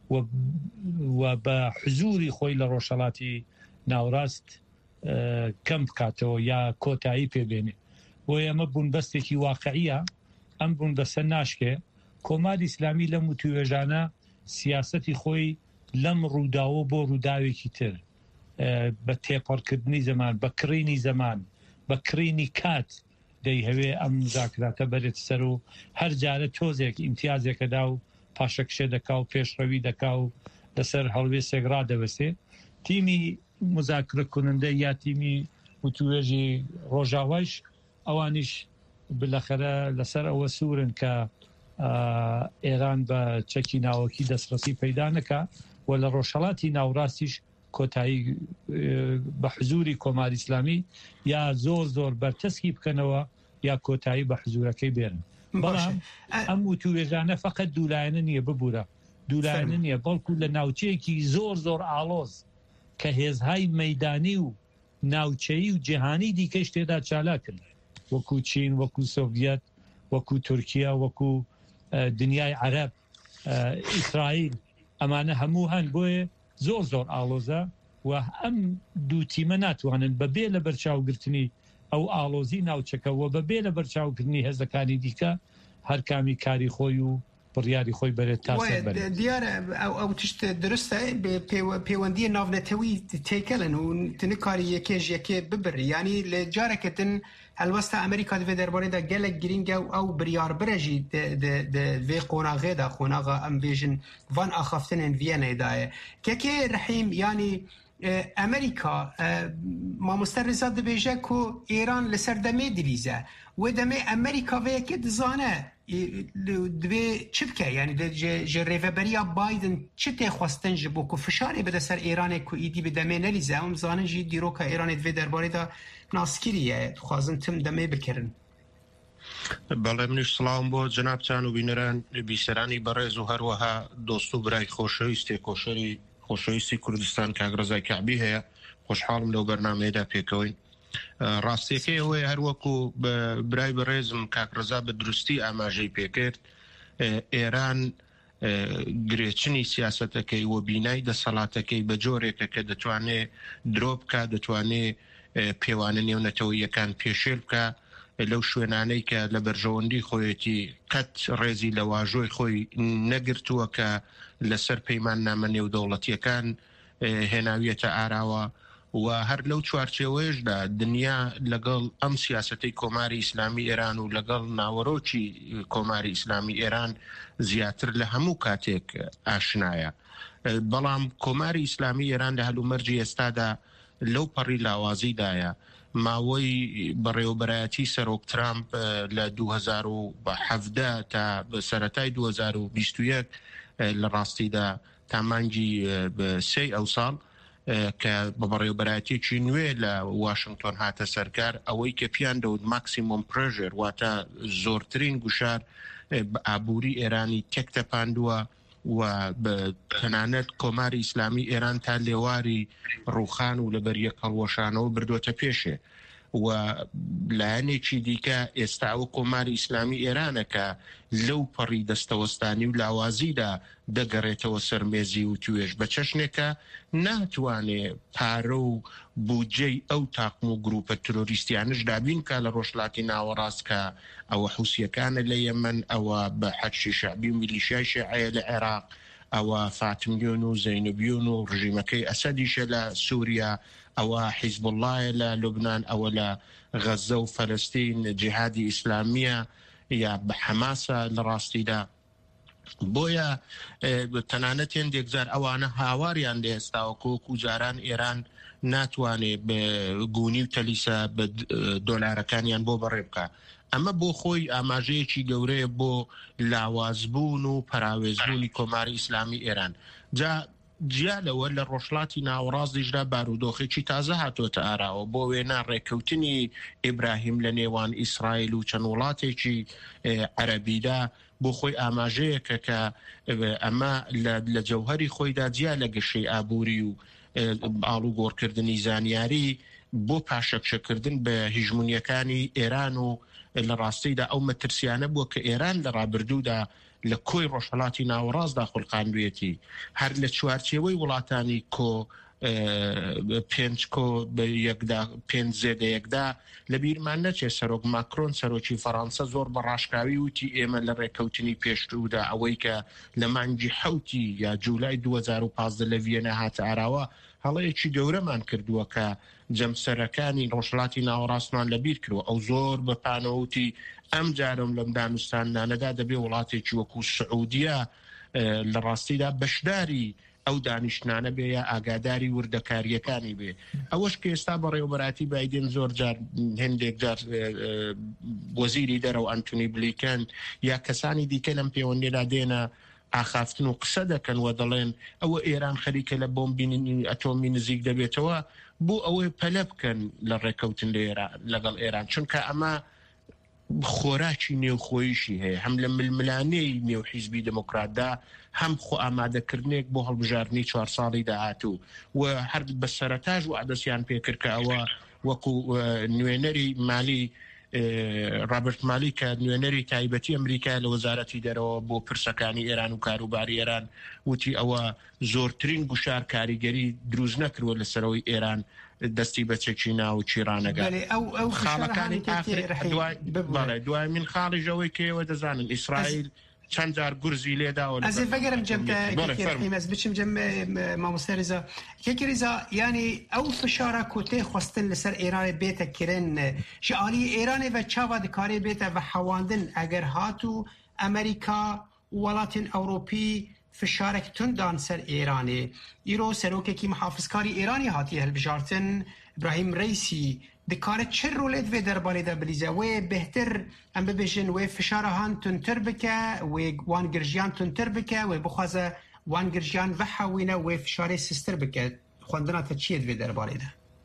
[SPEAKER 3] و بە حزوری خۆی لە ڕۆژهەڵاتی ناوڕاست کەم بکاتەوە یا کۆتایی پێبێنێ بۆ ئێمە بوون بەستێکی واقعیە ئەم بوون بەسەر ناشکێ کۆماری ئیسلامی لەم وتوێژانە سیاسەتی خۆی لەم ڕووداوە بۆ ڕووداوێکی تر بە تێپەڕکردنی زەمان بە کڕینی زەمان بە کڕینی کات دەی هەوێ ئەم مذاکراتە بەرێت سەر و هەر جارە تۆزێک ئیمتیازێکەدا و پاشەکشێ دەکا و پێشڕەوی دەکا و لەسەر هەڵوێستێک ڕادەوەستێ تیمی مذاکرە کننده یا تیمی وتوێژی ڕۆژاوایش ئەوانیش بلەخەرە لەسەر ئەوە سوورن کە ئێران بە چەکی ناوەکی دەستڕەسی پەیدا نەکا و لە ڕۆژهەڵاتی ناوڕاستیش کۆتایی بە حزوری کۆماری ئیسلامی یا زۆر زۆر بەرتەسکی بکەنەوە یا کۆتایی بە حزورەکەی بێنن. بەڵام ئەم وتوێژانە فەقەت دوولایەنە نییە ببوورە دوولایەنە نییە بەڵکو لە ناوچەیەکی زۆر زۆر ئاڵۆز کە هێزهای مەیدانی و ناوچەیی و جیهانی دیکەش تێدا چالاکن وەکو چین وەکو سۆڤیەت وەکو تورکیا وەکو دنیای عەرەب ئیسرائیل ئەمانە هەموو هەن بۆیە زۆر زۆر ئاڵۆزە و ئەم دوو تیمە ناتوانن بەبێ لە بەرچاوگرتنی ئەو ئاڵۆزی ناوچەکەەوە بەبێ لە بەرچاوکردنی هێزەکانی دیکە هەر کامی کاری خۆی و بڕیاری خۆی بەرێت تا
[SPEAKER 2] دیارە ئەو تشت درستە پەیوەندیە ناونەتەوی تێکەلن و تنکاری یەکێژ یەکێ ببر ینی لە جارێکتن هەلوەستە ئەمریکا دوێ دەربارەیدا گەلێک گرینگە و ئەو بریار برەژی vê قۆناغێدا قۆناغا ئەم بێژن van ئاخافتنên Vîyenneydaye kekê rehîm yanî ئەمریکا مامۆستا ڕێزا دەبێژە کو ئێران لەسەر دەمێ دلیزە وێ دەمێ ئەمریکا vەیەکێ دزانە دوێ چ بکە ینی ji rêveberiya Biden çi tê xwestin ji bo ku fişarê bide ser Îranê ku îdî bi demê nelîze em zanin jî dîroka Îranê divê derbarê de naskirî ye dixwazin tim demê bikirin.
[SPEAKER 4] بەڵێ منیش سڵاوم بۆ جەنابچان و بینەران بیسەرانی بەڕێز و هەروەها دۆست و برای خۆشەویستی کۆشەری خۆشەویستی کوردستان کاگرەزای کەعبی هەیە خۆشحاڵم لەو بەرنامەیەدا پێکەوەی ڕاستیەکەی ئەوەیە هەروەکو برای بەڕێزم کاکرەزا بە دروستی ئاماژەی پێکرد ئێران گرێچنی سیاسەتەکەی و بینای دەسەڵاتەکەی بە جۆرێکە کە دەتوانێت درۆ بکە دەتوانێت پێوانە نێونەتەوەیەکان پێشێل بکە لەو شوێنانەی کە لە بەرژەوەندی خۆیەتی قەت ڕێزی لە واژۆی خۆی نەگرتووە کە لەسەر پەیمان نامە نێودەوڵەتیەکان هێناویەتە ئاراوە و هەر لەو چوارچێوەیەشدا دنیا لەگەڵ ئەم سیاسەتەی کۆماری ئیسلامی ئێران و لەگەڵ ناوەڕۆکی کۆماری ئیسلامی ئێران زیاتر لە هەموو کاتێک ئاشنایە بەڵام کۆماری ئیسلامی ئێران لە هەلومەرجی ئێستادا لەو پەڕی لاوازیدایە ماوەی بەڕێوەبەرایەتی سەرۆک ترامپ لە دوو هەزار و هەڤدە تا سەرەتای دوو هەزار و بیست و یەک لە ڕاستیدا تا مانگی سێ ئەو ساڵ کە بە بەڕێوەبەرایەتێکی نوێ لە واشنگتۆن هاتە سەرکار ئەوەی کە پیان دەوت ماکسیمۆم پرێژر واتە زۆرترین گوشار ئابووری ئێرانی تێکتەپاندووە و تەنانەت کۆماری ئیسلامی ئێران تا لێواری ڕووخان و لەبەر یەک هەڵوەشانەوە بردوۆتە پێشێ و لایەنێکی دیکە ئێستا ئەوە کۆماری ئیسلامی ئێرانەکە لەو پەڕی دەستەوەستانی و لاوازیدا دەگەڕێتەوە سەرمێزی و توێژ بە چەشنێکە ناتوانێ پارە و بودجەی ئەو تاقم و گروپە ترۆریستیانش دابین کە لە ڕۆژهەڵاتی ناوەڕاست کە ئەوە حوسیەکانە لە یەمەن ئەوە بە حەچی شەعبی و میلیشیای شیعەیە لە عێراق ئەوە فاتمیۆن و زەینەبیۆن و ڕژیمەکەی ئەسەدیشە لە سووریا ئەوە حیزب اللهە لە لوبنان ئەوە لە غەزە و فەلەستین جیهادی ئیسلامیە یا بە حەماسە لە ڕاستیدا بۆیە تەنانەت هێندێکجار ئەوانە هاواریان لە ئێستاوەکۆ و جاران ئێران ناتوانێت بە گونی و تەلیسە بە دۆلارەکانیان بۆ بەڕێ بکە ئەمە بۆ خۆی ئاماژەیەکی گەورەیە بۆ لاوازبوون و پەراوێزبوونی کۆماری ئیسلامی ئێران جا جیالەوە لە ڕۆژهڵاتی ناوەڕاستیشدا بارودۆخێکی تازە هاتۆتە ئاراوە بۆ وێنە ڕێککەوتنی ئیبراهیم لە نێوان ئیسرائیل و چەند وڵاتێکی عەرەبیدا بۆ خۆی ئاماژەیەکە کە ئەمە لە جەوهەری خۆیدا جیا لە گەشەی ئابووری و ئاڵو گۆڕکردنی زانیاری بۆ پاشەکشەکردن بە هیژمونیەکانی ئێران و لە ڕاستیدا ئەو مەترسیانە بووە کە ئێران لە ڕابردوودا لە کۆی ڕۆژهەڵاتی ناوەڕاستدا خوڵقاندوێتی هەر لە چوارچێوەی وڵاتانی کۆ پێنج کۆ پێنج زێدە یەکدا لە بیرمان نەچێ سەرۆک ماکرۆن سەرۆکی فەڕەنسا زۆر بە ڕاشکاوی وتی ئێمە لە ڕێککەوتنی پێشتردا ئەوەی کە لە مانگی حەوتی یا جوولای دوو هەزار و پانزدە لە ڤیێنە هاتە ئاراوە هەڵەیەکی گەورەمان کردووە کە جەمسەرەکانی ڕۆژهەڵاتی ناوەڕاستمان لەبیر کردووە ئەو زۆر بەپانەوتی ئەم جارم لەم دانوستانانەدا دەبێ وڵاتێکی وەکو سعودیە لە ڕاستیدا بەشداری ئەو دانیشتانە بێ یا ئاگاداری وردەکاریەکانی بێ ئەوەش کە ئێستا بەڕێوەبەراتی بایدن زۆر جار هەندێک جار وەزیری دەرەوە ئەنتونی بلیکەن یا کەسانی دیکە لەم پەیوەندیدا دێنە ئاخافتن و قسە دەکەن و دەڵێن ئەوە ئێران خەریکە لە بۆمبی ئەتۆمی نزیک دەبێتەوە بۆ ئەوەی پەلە بکەن لە ڕێککەوتن لەگەڵ ئێران چونکە ئەمە خۆراکی نێوخۆیشی هەیە هەم لە ململانەی نێو حیزبی دموکراتدا هەم خۆ ئامادەکردنێک بۆ هەڵبژاردننی چوار ساڵی داهاتوو و هەر بە سەرەتاژ و عادەسیان پێکرد کە ئەوە وەکو نوێنەری مالی رابرت مالی کە نوێنەری تایبەتی ئەمریکا لە وەزارەتی دەرەوە بۆ پرسەکانی ئێران و کاروباری ئێران وتی ئەوە زۆرترین گوشار کاریگەری دروست نەکردوە لەسەرەوەی ئێران دەستی بە چێکی ناو چیرانەگە خاڵەکانی دوای من خاڵی ژەوەی کێوە دەزانن ئیسرائیل چەند جار گورزی لێداوە
[SPEAKER 2] ئەزێ فەگەرم جەممەز بچم جەم مامۆستا ریزا کێکی ریزا یعنی ئەو فشارە کۆتەی خواستن لەسەر ئێرانێ بێتە کرن ژعالی ئێرانێ بە چاوا دکارێ بێتە بە حەواندن ئەگەر هات و ئەمریکا وڵاتین ئەوروپی فشارێک توندان سەر ئێرانێ ئیرۆ سەرۆکێکی محافزکاری ئێرانی هاتی هەلبژارتن ئیبراهیم ڕەیسی دکارێت چه ڕۆلێت وێ دەربارەیدا بلیزە وێ بهتر ئەم ببێژن وێ فشارە هەان تونتر بکە وێ وانگرژیان تونتر بکە وێ بخوازە وانگرژیان بەحەوینە وێ فشارێ سستر بکە خوێندناتە چیت وێ دەربارەیدا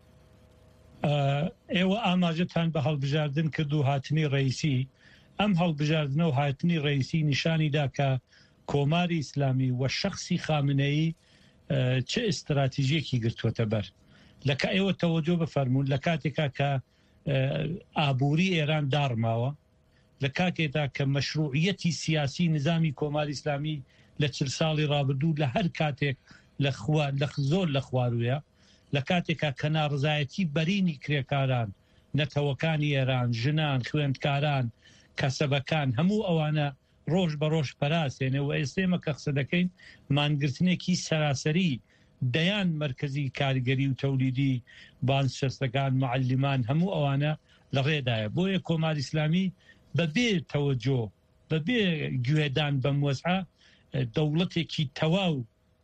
[SPEAKER 3] ئێوە ئاماژەتان بە هەڵبژاردن کرد و هاتنی ڕەیسی ئەم هەڵبژاردنە و هاتنی ڕەیسی نیشانیدا کە کۆماری ئیسلامی و شەخسی خامنەیی چه ئستراتیژیەکی گرتووەتە بەر لەکە ئێوە تەوەجۆ بفەرمونون لە کاتێکا کە ئابووری ئێران داڕماوە لە کاتێکدا کە مەشروعیەتی سیاسی نظامی کۆماری ئیسلامی لە چل ساڵی ڕابردوو لە هەر کاتێک لە زۆر لە خوارویە لە کاتێکا کە ناڕزایەتی بەرینی کرێکاران نەتەوەکانی ئێران ژنان خوێندکاران کەسەبەکان هەموو ئەوانە ڕۆژ بە ڕۆژ پەراسێنێ و ئێستێمە کە قسە دەکەین مانگرتنێکی سەراسەری دەیان مرکزی کاریگەری و تەولیدی بانسەستەکان معلمان هەموو ئەوانە لە ڕێدایە بۆیە کۆماری ئیسلامی بەبێ تەوەجۆ بەبێ گوێدان بە مۆزعە دەوڵەتێکی تەواو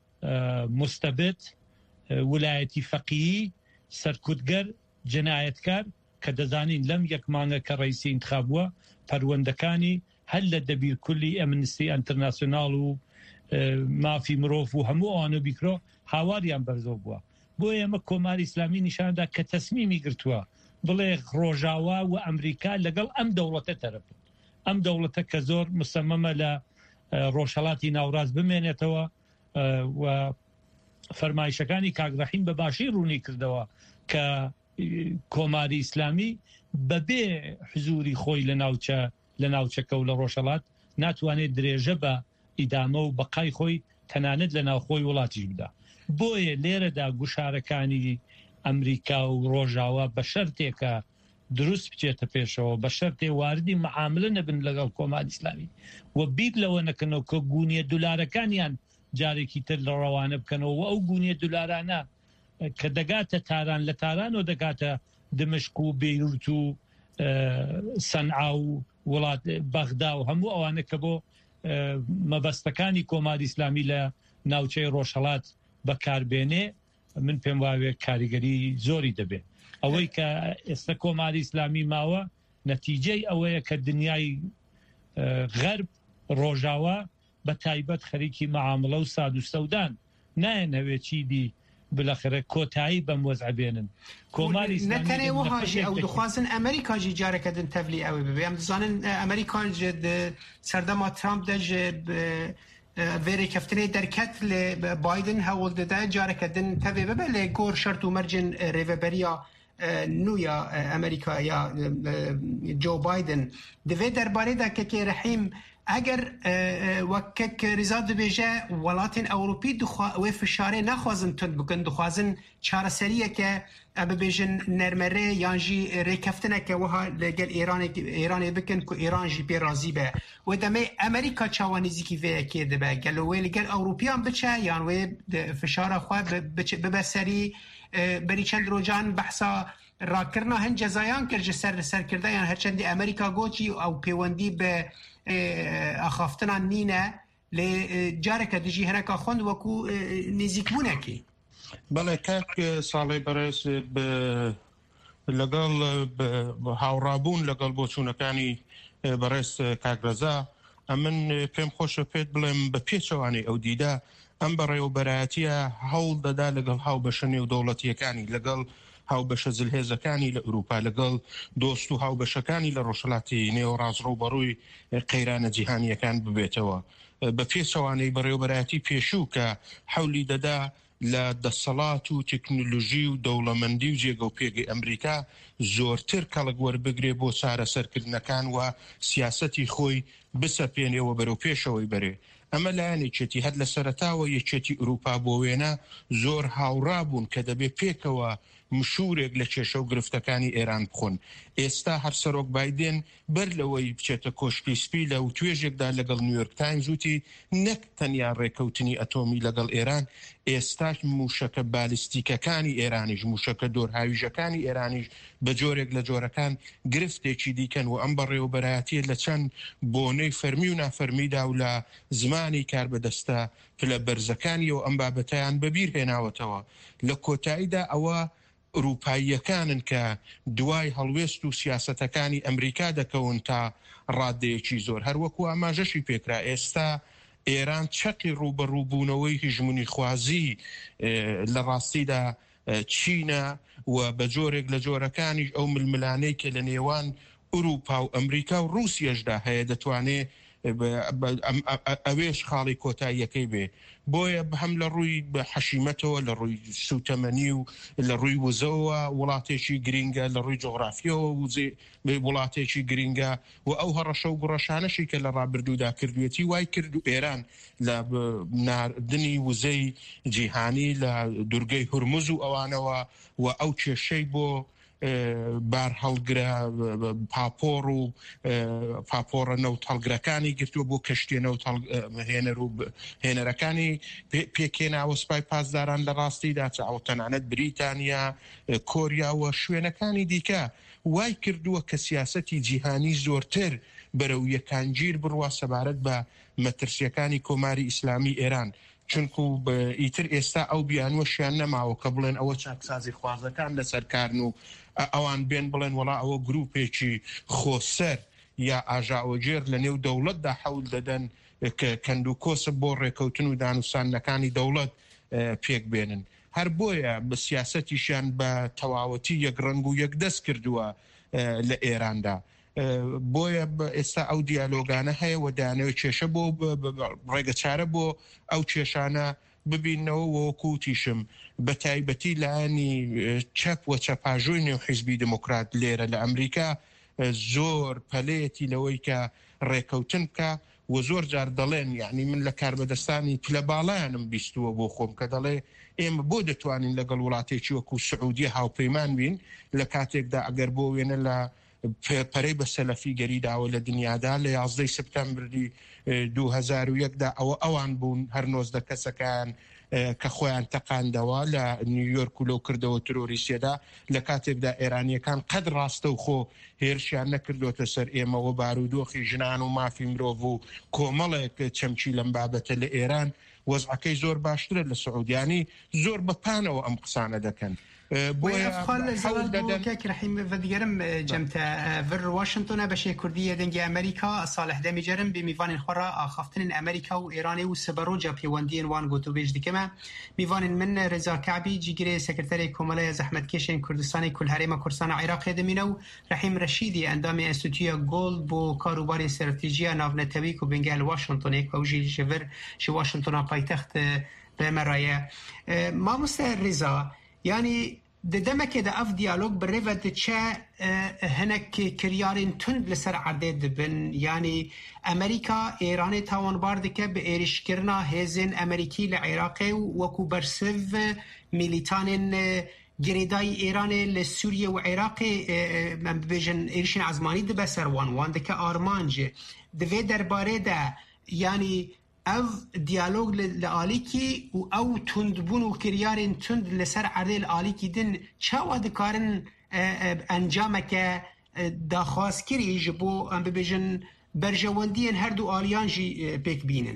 [SPEAKER 3] مستەبت ویلایەتی فەقیهی سەرکوتگەر جەنایەتکار کە دەزانین لەم یەک مانگە کە ڕەیسی انتخابووە پەروەندەکانی هەل لە دەبیر کولی ئەمنستی ئەنتەرناسیۆناڵ و مافی مرۆڤ و هەموو ئەوانە بیکرۆ هاواریان بەرزۆ بووە بۆ ئێمە کۆماری ئیسلامی نیشاندا کە تەسمیمی گرتووە بڵێ ڕۆژاوا و ئەمریکا لەگەڵ ئەم دەوڵەتە تەرەپ ئەم دەوڵەتە کە زۆر مسەمەمە لە ڕۆژهەڵاتی ناوڕاست بمێنێتەوە و فەرمایشەکانی کاگڕەحیم بە باشی ڕوونی کردەوە کە کۆماری ئیسلامی بەبێ حزوری خۆی لە ناوچە لە ناوچەکە و لە ڕۆژهەڵات ناتوانێت درێژە بە ئیدامە و بەقای خۆی تەنانەت لە ناوخۆی وڵاتیش بدا بۆیە لێرەدا گوشارەکانی ئەمریکا و ڕۆژاوە بە شەرتێکە دروست بچێتە پێشەوە بە شەرتێ واردی معاملە نەبن لەگەڵ کۆماری ئیسلامی و بیر لەوە نەکەنەوە کە گونیە دولارەکانیان جارێکی تر لە ڕەوانە بکەنەوە و ئەو گونیە دولارانە کە دەگاتە تاران لە تاران و دەگاتە دمشق و بێیروت و سەنعا و وڵات بەغدا و هەموو ئەوانە کە بۆ مەبەستەکانی کۆماری ئیسلامی لە ناوچەی ڕۆژهەڵات بەکاربێنێ من پێم وایە کاریگەری زۆری دەبێت ئەوەی کە ئێستا کۆماری ئیسلامی ماوە نەتیجەی ئەوەیە کە دنیای غەرب ڕۆژاوە بە تایبەت خەریکی معاملە و ساد و سەودان نایەنەوێ چیدی بلەخرە کۆتایی بەم وەزع بێنن کۆماری
[SPEAKER 2] نەتەنێ وەهاژی ئەو دخوازن ئەمریکاژی جارەکەدن تەڤلی ئەوێ ببێ ئەم دەزانن ئەمریکان سەردەما ترامپ دەژ vêrêkeftinê derket lê Biden hewl dide carekedin tevê bibe lê gor şert û mercên rêveberiya nû ya Amerîka ya Joe Biden divê derbarê de kekê rehîm eger wekek rîza dibêje welatên Ewropî wê fişarê nexwazin tund bikin dixwazin çareseriyeke em bibêjin nermerê yan jî rêkeftineke wiha legel Îranê bikin ku Îran jî pê razî be wê demê Amerîka çawa nêzîkî vê yekê dibe gelo wê li gel Ewropîyan biçe yan wê fişara xwe bibe serî berî çend rojan behsa rakirina hin cezayan kir ji ser li serkirde yan herçendî Amerîka goçî ew pêwendî bi axaftina nîne lê careke dijî hineka xwend wekû nêzîkbûnekê
[SPEAKER 4] بەڵێ کاک ساڵی بەڕێز لەگەڵ هاوڕابوون لەگەڵ بۆچوونەکانی بەڕێز کاکرەزا ئەمن پێم خۆشە پێت بڵێم بە پێچەوانی ئەو دیدا ئەم بەڕێوەبەرایەتیە هەوڵ دەدا لەگەڵ هاوبەشە نێودەوڵەتیەکانی لەگەڵ هاوبەشە زلهێزەکانی لە ئوروپا لەگەڵ دۆست و هاوبەشەکانی لە ڕۆژهەڵاتی نێوەڕازڕووبەڕووی قەیرانە جیهانیەکان ببێتەوە بە پێچەوانەی بەڕێوەبەرایەتی پێشوو کە حەولی دەدا لە دەسەڵات و تکنۆلۆژی و دەوڵەمەندی و جێگە و پێگەی ئەمریکا زۆرتر کەڵک وەربگرێ بۆ چارەسەرکردنەکان و سیاسەتی خۆی بسەپێنێەوە بەرەو پێشەوەی بەرێ. ئەمە لایەنێکێتی هەر لە سەرەتاوە یەکێتی ئوروپا بۆ وێنە زۆر هاوڕابوون کە دەبێ پێکەوە مشورێک لە کێشە و گرفتەکانی ئێران بخۆن. ئێستا هەر سەرۆک بایدێن بەر لەوەی بچێتە کۆشکی سپی لە و توێژێکدا لەگەڵ نیویۆرک تایمز وتی نەک تەنیا ڕێکەوتنی ئەتۆمی لەگەڵ ئێران، ئێستاش موشەکە بالیستیکەکانی ئێرانیش، موشەکە دۆرهاویژەکانی ئێرانیش بە جۆرێک لە جۆرەکان گرفتێکی دیکەن و ئەم بەڕێوەبەرایەتیە لە چەند بۆنەی فەرمی و نافەرمیدا و لە زمانی کار بەدەستە پلە بەرزەکانیەوە ئەم بابەتەیان بەبیر هێناوەتەوە. لە کۆتاییدا ئەوە ئوروپاییەکانن کە دوای هەڵوێست و سیاسەتەکانی ئەمریکا دەکەون تا ڕادەیەکی زۆر. هەروەکو ئاماژەشی پێکرا ئێستا ئێران چەقی ڕوبەڕووبوونەوەی هیژمونی خوازی لە ڕاستیدا چینە و بە جۆرێک لە جۆرەکانیش ئەو ململانەی کە لە نێوان ئوروپا و ئەمریکا و رووسیەشدا هەیە دەتوانێت ئەوێش خاڵی کۆتاییەکەی بێ. بۆیە هەم لە ڕووی حەشیمەتەوە، لە ڕووی سوتەمەنی و لە ڕووی وزەوە وڵاتێکی گرینگە، لە ڕووی جۆغرافیەوە وڵاتێکی گرینگە و ئەو هەڕەشە و گوڕەشانەشی کە لە ڕابردوودا کردوێتی وای کرد و ئێران لە ناردنی وزەی جیهانی لە دورگەی هورموز و ئەوانەوە و ئەو کێشەی بۆ بار هەڵگرە پاپۆڕ و پاپۆڕە نەوت هەڵگرەکانی گرتووە بۆ کەشتێ نەوت هێنەر و هێنەرەکانی پێکێناوە سوپای پاسداران لە ڕاستیدا چاوە تەنانەت بریتانیا، کۆریا و شوێنەکانی دیکە وای کردووە کە سیاسەتی جیهانی زۆرتر بەرەو یەکانگیر بڕوا سەبارەت بە مەترسیەکانی کۆماری ئیسلامی ئێران. چونکو ئیتر ئێستا ئەو بیانوەشیان نەماوە کە بڵێن ئەوە چاکسازی خوازەکان لەسەرکارن و ئەوان بێن بڵێن وڵا ئەوە گروپێکی خۆسەر یا ئاژاوەجێر لە نێو دەوڵەتدا حەول دەدەن کە کەند و کۆسە بۆ ڕێکەوتن و دانووسانەکانی دەوڵەت پێک بێنن. هەر بۆیە بە سیاسەتیشیان بە تەواوەتی یەک ڕەنگ و یەک دەست کردووە لە ئێراندا. بۆیە ئێستا ئەو دیالۆگانە هەیە و دانەوە کێشە بۆ ڕێگە چارە بۆ ئەو کێشانە ببینەوە وەکوتیشم بە تایبەتی لایەنی چەپ و چەپاژۆی نێو حیزبی دموکرات لێرە لە ئەمریکا زۆر پەلەیەتی لەوەی کە ڕێکەوتن بکە و زۆر جار دەڵێن یعنی من لە کاربەدەستانی پلە باڵایانم بیستووە بۆ خۆم کە دەڵێ ئێمە بۆ دەتوانین لەگەڵ وڵاتێکی وەکو سعودی هاوپەیمان بین لە کاتێکدا ئەگەر بۆ وێنە لە پەرەی بە سەلەفی گەریداوە لە دنیادا لە یازدەی سپتەمبری دوو هەزار و یەکدا ئەوە ئەوان بوون هەر نۆزدە کەسەکان کە خۆیان تەقاندەوە لە نیویۆرک و لەو کردەوە ترۆریسیەدا لە کاتێکدا ئێرانیەکان قەد ڕاستە و خۆ هێرشیان نەکردوتە سەر ئێمەوە بارودۆخی ژنان و مافی مرۆڤ و کۆمەڵێک چەمچی لەم بابەتە لە ئێران وەزعەکەی زۆر باشترە لە سعودیانی زۆر بەپانەوە ئەم قسانە دەکەن.
[SPEAKER 2] رحیم و دیگرم جمتا ور واشنطن بشه کردی دنگ امریکا صالح دمیجرم به میوان خورا آخافتن امریکا و ایران و سبروجا پیوندین وان گوتو بیج دیکما میوان من رضا کعبی جگری سکرتری کماله زحمت کشین کردستان کل حریم کردستان عراق دمینو رحیم رشیدی اندام انستیتویا گولد بو کاروبار استراتژی ناونتوی کو بنگال واشنطن یک اوجی جور شو واشنطن پایتخت به مرایه ما مستر رضا یعنی دەمەکێ دا ئەف دیالۆگ بڕێڤە دچە هەنێک کریارین تند لەسەر عەردێ دبن یعنی ئەمریکا ئێرانê تاوانبار dike bi êrişkirina hêzên Amerîkî li Iraqê û wekû bersiv mîlîtanên girêdayî Îranê li Sûriye û Iraqê em bibêjin êrişên ezmanî dibe ser wan wan dike armanc di vê derbarê de yani ev diyalog li alîkî û ew tundbûn û kiryarên tund li ser erdê li alîkî din çawa dikarin encameke daxwazkirî ji bo em bibêjin berjewendiyên her du aliyan jî pêk bînin.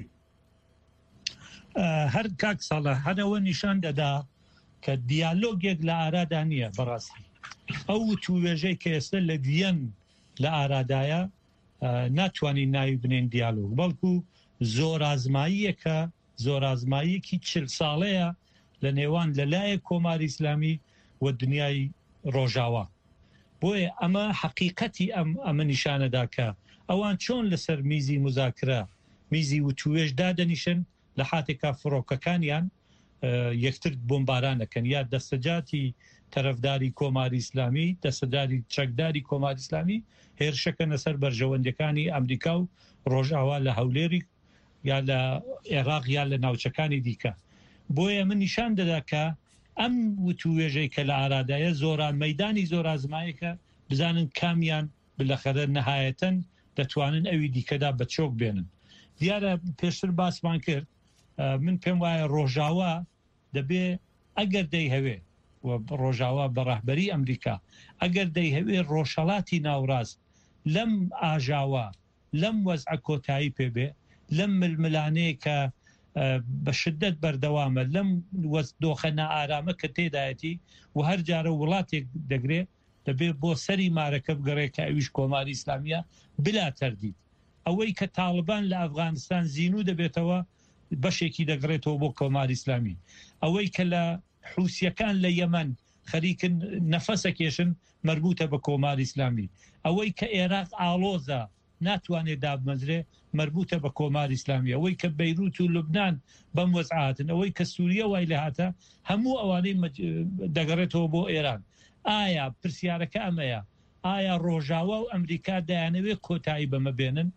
[SPEAKER 3] Her kak sala henewe nîşan deda ke diyalogek li arada niye berastî. Ew tûwêjeke êsta li diyen li aradaya natwanî nayî binên diyalog belkû زۆرازماییەکە زۆرازماییەکی چل ساڵەیە لە نێوان لەلایە کۆماری ئیسلامی و دنیای ڕۆژاوا بۆیە ئەمە حەقیقەتی ئەم ئەمە نیشانەدا کە ئەوان چۆن لەسەر میزی مزاکرە میزی و توێژ دادەنیشن لە حاتێکا فڕۆکەکانیان یەکتر بۆمبارانەکەن یا دەستەجاتی تەرەفداری کۆماری ئیسلامی دەستەداری چەکداری کۆماری ئیسلامی هێرشەکەنە سەر بەرژەوەندەکانی ئەمریکا و ڕۆژاوا لە هەولێری یا لە عێراق یا لە ناوچەکانی دیکە. بۆیە من نیشان دەدا کە ئەم وتوێژەی کە لە ئارادایە زۆران مەدانی زۆر ئازمایەکە بزانن کامیان بلەخەرە نەهایەتەن دەتوانن ئەوی دیکەدا بە چۆک بێنن. دیارە پێشتر باسمان کرد من پێم وایە ڕۆژاوا دەبێ ئەگەر دەی هەوێ ڕۆژاوا بە ڕەهبەری ئەمریکا ئەگەر دەی هەوێ ڕۆژهەڵاتی ناوڕاست لەم ئاژاوە لەم وەزعە کۆتایی پێبێ لەم ململانەیە کە بە شدت بەردەوامە لەم دۆخە نائارامە کە تێدایەتی و هەر جارە وڵاتێک دەگرێت دەبێت بۆ سەری مارەکە بگەڕێت کە ئەویش کۆماری ئیسلامیە بلا تەردید. ئەوەی کە تاڵبان لە ئەفغانستان زیینوو دەبێتەوە بەشێکی دەگرێتەوە بۆ کۆماری ئیسلامی. ئەوەی کە لە حوسیەکان لە یەمەن خەریکن نەفەسە کێشن مربوطە بە کۆماری ئیسلامی. ئەوەی کە عێراق ئاڵۆزە ناتوانێت دابمەزرێ مربوطە بە کۆماری ئیسلامی. ئەوەی کە بەیروت و لوبنان بەم وەزعاتن ئەوەی کە سووریە وای لە هاتە هەموو ئەوانەی دەگەڕێتەوە بۆ ئێران. ئایا پرسیارەکە ئەمەیە ئایا ڕۆژاوا و ئەمریکا دەیانەوێت کۆتایی بەمە بێنن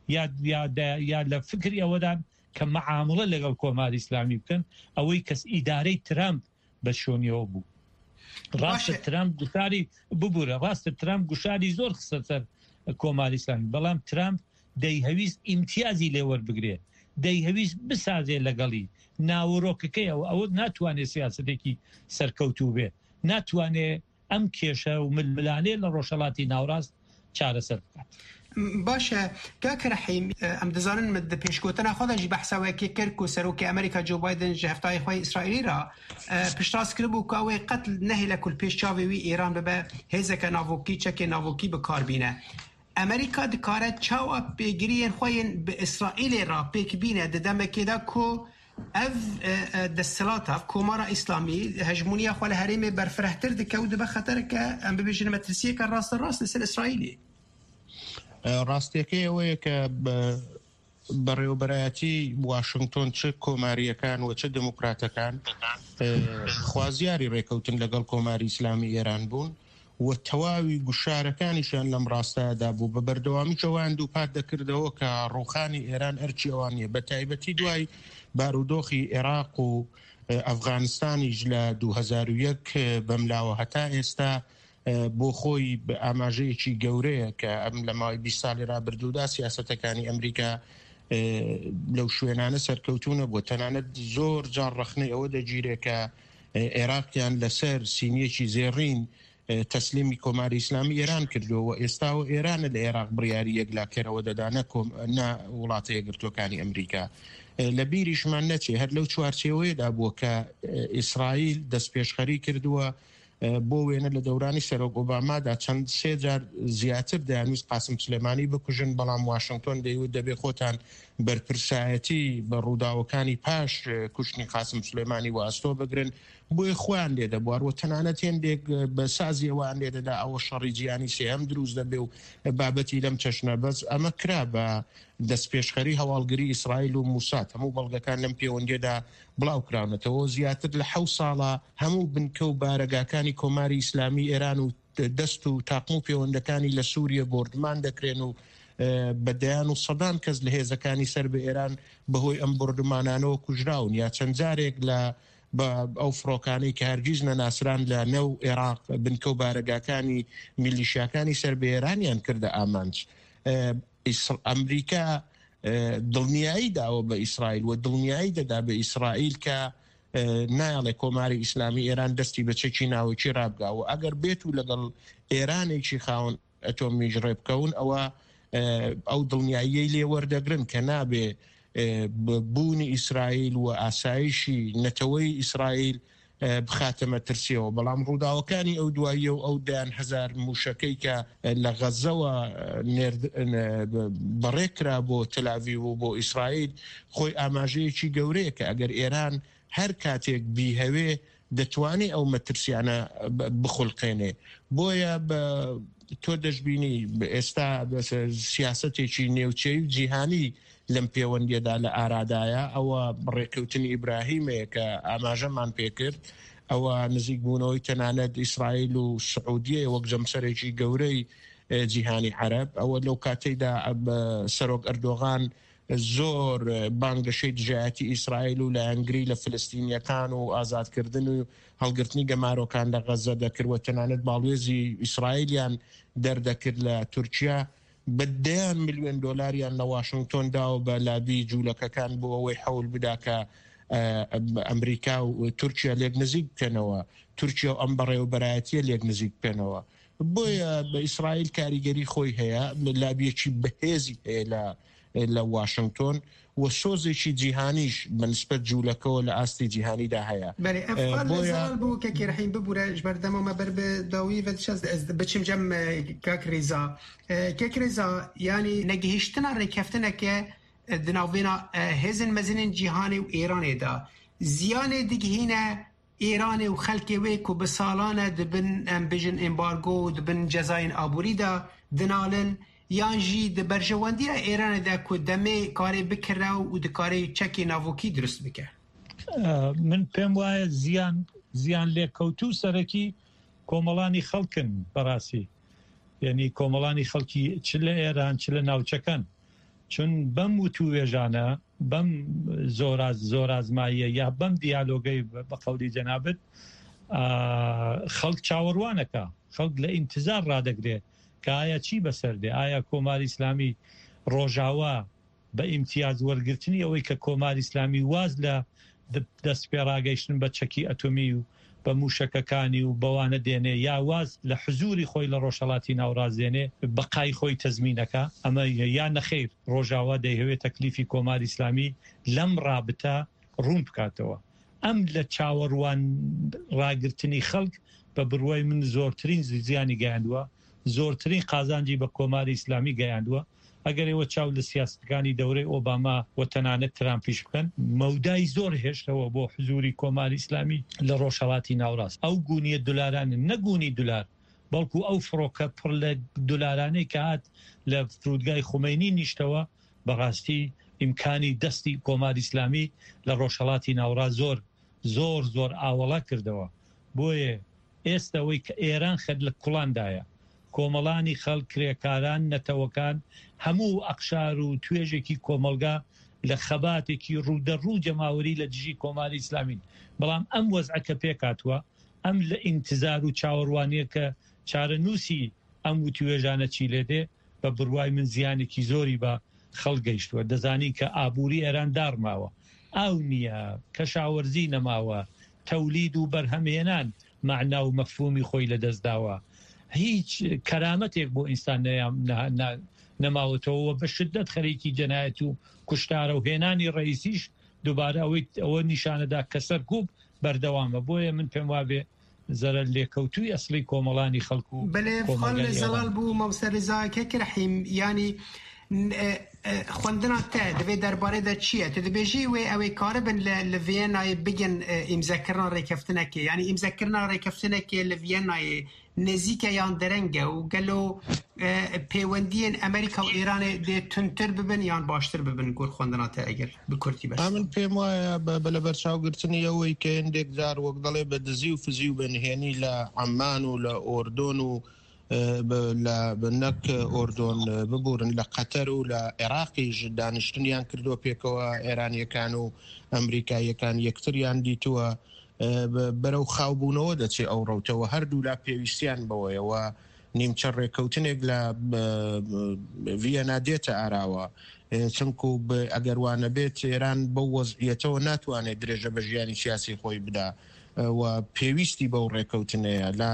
[SPEAKER 3] یا لە فکری ئەوەدان کە مەعامڵە لەگەڵ کۆماری ئیسلامی بکەن ئەوەی کەس ئیدارەی ترامپ بە شۆنیەوە بوو. ڕاستە ترامپ گوشاری ببوورە ڕاستە ترامپ گوشاری زۆر خستە سەر کۆماری ئیسلامی بەڵام ترامپ دەیهەویست ئیمتیازی لێوەربگرێت دەیهەویست بسازێ لەگەڵی ناوەڕۆکەکەی ئەو ئەوە ناتوانێت سیاسەتێکی سەرکەوتوو بێ ناتوانێت ئەم کێشە و ململانێ لە ڕۆژهەڵاتی ناوڕاست چارەسەر بکات.
[SPEAKER 2] باشە کاکە رەحیم ئەم دەزانن مدە پێشکۆتنە خۆدەژی بەحساوەیەکی کرد و سەرۆکی ئەمریکا جو بایدن ji هەفتای خۆی ئیسرائیلی را پشتڕاست کرد بوو کە ئەوەی قەتل نەهێلە کول پێشچاوی ئێران ببە هێزەکە ناوۆکی چەکێ ناوۆکی بەکاربینە. ئەمریکا دکارێت چاوە پێگیریان خۆیان بە ئیسرائیلی را پێکبینە دەدەمەکێدا کۆ ئەv دەسەڵاتە کۆمارە ئیسلامی هەژمونیە خۆ لە هەرێمێ بەرفرەتر دکەوت بە خەتەرەکە ئەم ببێژنە مەترسیەکە ڕاستە ڕاست لەسەر ئیسرائیلی.
[SPEAKER 4] ڕاستیەکەی ئەوەیە کە بەڕێوەبەرایەتی واشنگتۆن چ کۆماریەکان و چ دموکراتەکان خوازیاری ڕێکەوتن لەگەڵ کۆماری ئیسلامی ئێران بوون و تەواوی گوشارەکانیشان لەم ڕاستەدا بوو بە بەردەوامی جوان دووپات دەکردەوە کە ڕوخانی ئێران ئەرچی ئەوانیە بە تایبەتی دوای بارودۆخی عێراق و ئەفغانستانیش لە دوو هەزار و یەک بەملاوە هەتا ئێستا بۆ خۆی ئاماژەیەکی گەورەیە کە ئەم لە ماوەی بیست ساڵی ڕابردوودا سیاسەتەکانی ئەمریکا لەو شوێنانە سەرکەوتونە بۆ تەنانەت زۆر جار ڕەخنەی ئەوە دەگیرێت کە عێراقیان لەسەر سینیەکی زێڕین تەسلیمی کۆماری ئیسلامی ئێران کردووە ئێستاوە ئێرانە لە عێراق بڕیاری یەکلاکەرەوە دەدانە وڵاتە یەکگرتوەکانی ئەمریکا. لە بیریشمان نەچێ هەر لەو چوارچێوەیەدا بووە کە ئیسرائیل دەست پێشخەری کردووە بۆ وێنە لە دەورانی سەرۆک ئۆبامادا چەند سێ جار زیاتر دەیانویست قاسم سلێمانی بکوژن بەڵام واشنگتۆن دەیوت دەبێ خۆتان بەرپرسایەتی بە ڕووداوەکانی پاش کوشتنی قاسم سلێمانی واستۆ بگرن بۆی خۆیان لێدە بوارەوە تەنانەت هێندێک بە سازی ئەوان لێدەدا ئەوە شەڕی جیهانی سێهەم دروست دەبێ و بابەتی لەم چەشنە بەس ئەمە کرا بە دەست پێشخەری هەواڵگری ئیسرائیل و موسات هەموو بەڵگەکان لەم پەیوەندیەدا بڵاو کراونەتەوە زیاتر لە حەوت ساڵە هەموو بنکە و بارەگاکانی کۆماری ئیسلامی ئێران و دەست و تاقم و پەیوەندەکانی لە سووریە بردمان دەکرێن و بەدەیان و سەدان کەس لە هێزەکانی سەر بە ئێران بەهۆی ئەم بردمانانەوە کوژراون یا چەند جارێک لە بە ئەو فڕۆکانەی کە هەرگیز نەناسران لە نێو عێراق بنکە و بارەگاکانی میلیشیاکانی سەر بە ئێرانیان کردە ئامانج. ئەمریکا دڵنیایی داوە بە ئیسرائیل و دڵنیایی دەدا بە ئیسرائیل کە نایڵێ کۆماری ئیسلامی ئێران دەستی بە چەکی ناوەکی ڕابگاوە ئەگەر بێت و لەگەڵ ئێرانێکی خاوەن ئەتۆمیژ ڕێبکەون ئەوە ئەو دڵنیاییەی لێ وەردەگرن کە نابێ بوونی ئیسرائیل و ئاسایشی نەتەوەی ئیسرائیل بخاتەمە ترسیەوە بەڵام ڕووداوەکانی ئەو دواییە و ئەو دایان هەزار موشەکەی کە لە غەزەوە بەڕێکرا بۆ تەلاڤیڤ و بۆ ئیسرائیل خۆی ئاماژەیەکی گەورەیە کە ئەگەر ئێران هەر کاتێک بیهەوێ دەتوانێت ئەو مەترسیانە بخڵقێنێ بۆیە تۆ دەشببینی ئێستا سیاستێکی نێوچەی و جیهانی لەم پەیوەندیەدا لە ئارادایە ئەوە ڕێککەوتنی ئیبراهیمەیە کە ئاماژەمان پێکرد ئەوە نزیک بوونەوەی تەنانەت ئیسرائیل و سعودیە وەک جەمسەرێکی گەورەی جیهانی عەرەب ئەوە لەو کاتەیدا سەرۆک ئەردۆغان زۆر بانگەشەی دژایەتی ئیسرائیل و لایەنگری لە فلستینیەکان و ئازادکردن و هەڵگرتنی گەمارۆکان لە غەزە دەکردوە تەنانەت باڵێزی ئیسرائیلیان دەردەکرد لە تورکیا بەدەیان ملیۆن دۆلاریان لە واشنگتۆندا و بە لابی جوولەکەکان بۆ ئەوەی حەول بداکە ئەمریکا و تورکیا لێک نزیک بکەنەوە تورکیا و ئەم بەڕێوەبەرایەتیە لێک نزیک بکەنەوە بۆیە بە ئیسرائیل کاریگەری خۆی هەیە لابیەکی بەهێزی هەیە لە لە واشنگتۆن و سۆزێکی جیهانیش بەنسبەت جوولەکەەوە لە ئاستی جیهانیدا هەیە
[SPEAKER 2] بوو کە کێرەحین ببوورە ژبەردەمەمە بەر داوی بچم جەم کاکرێزا کێکرێزا ینی نەگەهیشتنا ڕێکەفتنەکە دناوێنە هێزن مەزنین جیهانی و ئێرانێدا زیانێ دیگهینە ئێرانێ و خەلکێ وێ و بە ساڵانە دبن ئەم بژن ئێمبارگۆ و دبن جەزاین ئابووریدا دنالن یان جی د بەرژەوەندیە ئێرانێدا کو دەمێ کارێ بکرا و دکارێ چەکی ناوۆکی دروست بکە
[SPEAKER 3] من پێم وایە زیان زیان لێکەوتوو سەرەکی کۆمەڵانی خەڵکن بەڕاستی یعنی کۆمەڵانی خەڵکی چ لە ئێران چ لە ناوچەکەن چون بەم و تو وێژانە بەم زۆراز زۆرازماییە یا بەم دیالۆگەی بە قەولی جەنابەت خەڵک چاوەڕوانەکە خەڵک لە ئینتزار ڕادەگرێت کە ئایا چی بەسەردێ ئایا کۆماری ئیسلامی ڕۆژاوا بە ئیمتیاز وەرگرتنی ئەوەی کە کۆماری ئیسلامی واز لە دەست پێڕاگەیشتن بە چەکی ئەتۆمی و بە موشەکەکانی و بەوانە دێنێ یا واز لە حزوری خۆی لە ڕۆژهەڵاتی ناوڕاستێنێ بەقای خۆی تەزمینەکە ئەمە یا نەخێر ڕۆژاوا دەیهەوێت تەکلیفی کۆماری ئیسلامی لەم ڕابتە ڕوون بکاتەوە ئەم لە چاوەڕوان ڕاگرتنی خەڵک بە بڕوای من زۆرترین زیانی گەیاندووە زۆرترین قازانجی بە کۆماری ئیسلامی گەیاندووە ئەگەر ئێوە چاو لە سیاستەکانی دەورەی ئۆباما و تەنانەت ترامپیش بکەن مەودای زۆر هێشتەوە بۆ حزوری کۆماری ئیسلامی لە ڕۆژهەڵاتی ناوڕاست ئەو گونیە دولارانە نەگونی دولار بەڵکو ئەو فڕۆکە پڕ لە دولارانەی کە هات لە فرودگای خومینی نیشتەوە بەڕاستی ئیمکانی دەستی کۆماری ئیسلامی لە ڕۆژهەڵاتی ناوڕاست زۆر زۆر زۆر ئاوەڵا کردەوە بۆیە ئێستەوەی کە ئێران خەد لە کوڵاندایە کۆمەڵانی خەڵک کرێکاران نەتەوەکان هەموو ئەقشار و توێژێکی کۆمەلگا لە خەباتێکی ڕوودەڕوو جەماوەری لە دژی کۆماری ئیسلامین بەڵام ئەم وەزعەکە پێکاتوە ئەم لە ئینتزار و چاوەڕوانیە کە چارەنووسی ئەم و توێژانە چی لێدێ بە بڕوای من زیانێکی زۆری بە خەڵگەیشتووە دەزانی کە ئابووری ئێران دارماوە ئاو نییە کەشاوەرزی نەماوە تەولید و بەرهەمهێنان مەعنا و مەفهومی خۆی لەدەستداوە هیچ کەرامەتێک بۆ ئینسان نەماوەتەوە بە شدت خەریکی جەنایەت و کوشتارە و هێنانی ڕئیسیش دووبارە ئەوەی ئەوە نیشانەدا کە سەرکوب بەردەوامە بۆیە من پێم وابێ زەرە لێکەوتووی ئەسڵی کۆمەڵانی خەڵکو و
[SPEAKER 2] بەڵێ زەڵال بوو مەوسەرزاکە کرەحیم ینی خوندنا تا دەبێت دەربارەیدا چییە تو دەبێژی وێ ئەوەی کارە بن لە ڤێنایە بگەن ئیمزەکردنا ڕێکەفتنەکە ینی ئیمزەکردنا ڕێکەفتنەکە لە ڤێنایە نزیکە یان دەرەنگە و گەلۆ پەیوەندیên ئەمریکا و ئێرانێ دێ تونتر ببن یان باشتر ببن گۆر خوندنا تا ئەگەر بکورتی بەس
[SPEAKER 4] من پێم وایە بە لە بەرچاوگرتنی ئەوەی کە هەندێک جار وەک دەڵێ بە دزی و فزی و بەنهێنی لە عەمان و لە ئۆردۆن و نەک ئۆردۆن ببورن لە قەتەر و لە عێراقیش دانیشتنیان کردووە پێکەوە ئێرانیەکان و ئەمریکایەکان یەکتریان دیتووە بەرەو خاوبوونەوە دەچێت ئەو ڕەوتەوە هەردوو لا پێویستیان بەوەیەوە نیمچە ڕێکەوتنێک لە ڤیەنا دێتە ئاراوە چونکو ئەگەروانە بێت ئێران بەو وەزعیەتەوە ناتوانێت درێژە بە ژیانی سیاسی خۆی بدا و پێویستی بەو ڕێکەوتنەیە لە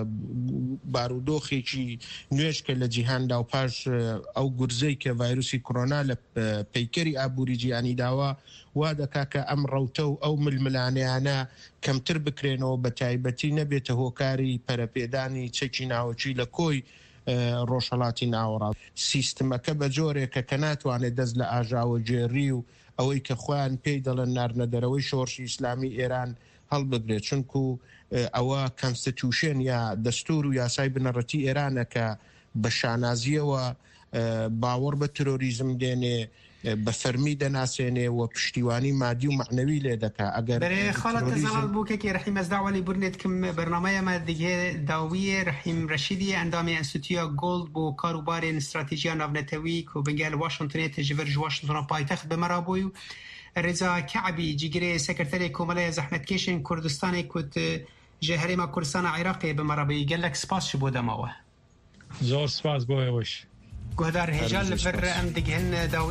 [SPEAKER 4] بارودۆخێکی نوێش کە لە جیهاندا و پاش ئەو گورزەی کە ڤایرۆسی کۆرۆنا لە پەیکەری ئابووری جیهانی داوە وا دەکا کە ئەم ڕەوتە و ئەو ململانەیانە کەمتر بکرێنەوە بە تایبەتی نەبێتە هۆکاری پەرەپێدانی چەکی ناوەچی لە کۆی ڕۆژهەڵاتی ناوەڕاست سیستمەکە بە جۆرێکە کە ناتوانێت دەست لە ئاژاوە جێڕی و ئەوەی کە خۆیان پێی دەڵێن نارنەدەرەوەی شۆڕشی ئیسلامی ئێران هەڵبگرێت چونکو ئەوە کانستیتوشن یا دەستور و یاسای بنەڕەتی ئێرانە کە بە شانازیەوە باوەڕ بە ترۆریزم دێنێ بە فەرمی دەناسێنێ و پشتیوانی مادی و معنەوی لێ دەکا
[SPEAKER 2] ئەگەر خاڵەت زەڵال بووکێکی ڕحیم ئەزداوەلی بورنێت کەم بەرنامەیەمە دیگه داویە ڕحیم ڕەشیدی ئەندامی ئەنستیتویا گۆڵد بۆ کاروبارێن استراتیژیا ناونەتەوی کە بنگال واشنگتنێ تەژڤەر واشنگتن پایتەخت بەمەرابووی و رضا کەعبی جگرێ سەکرتەرێ کۆمەڵەیە زەحمەتکێشن کوردستانی کوت جێ هەرێما کوردستانە عێراقی بەمەرابووی گەلێک سپاس بۆ دەماوە
[SPEAKER 3] زۆر سپاس بۆ ئێوەش
[SPEAKER 2] گۆدار هێژال لەبەر ئەم دیگهن داوی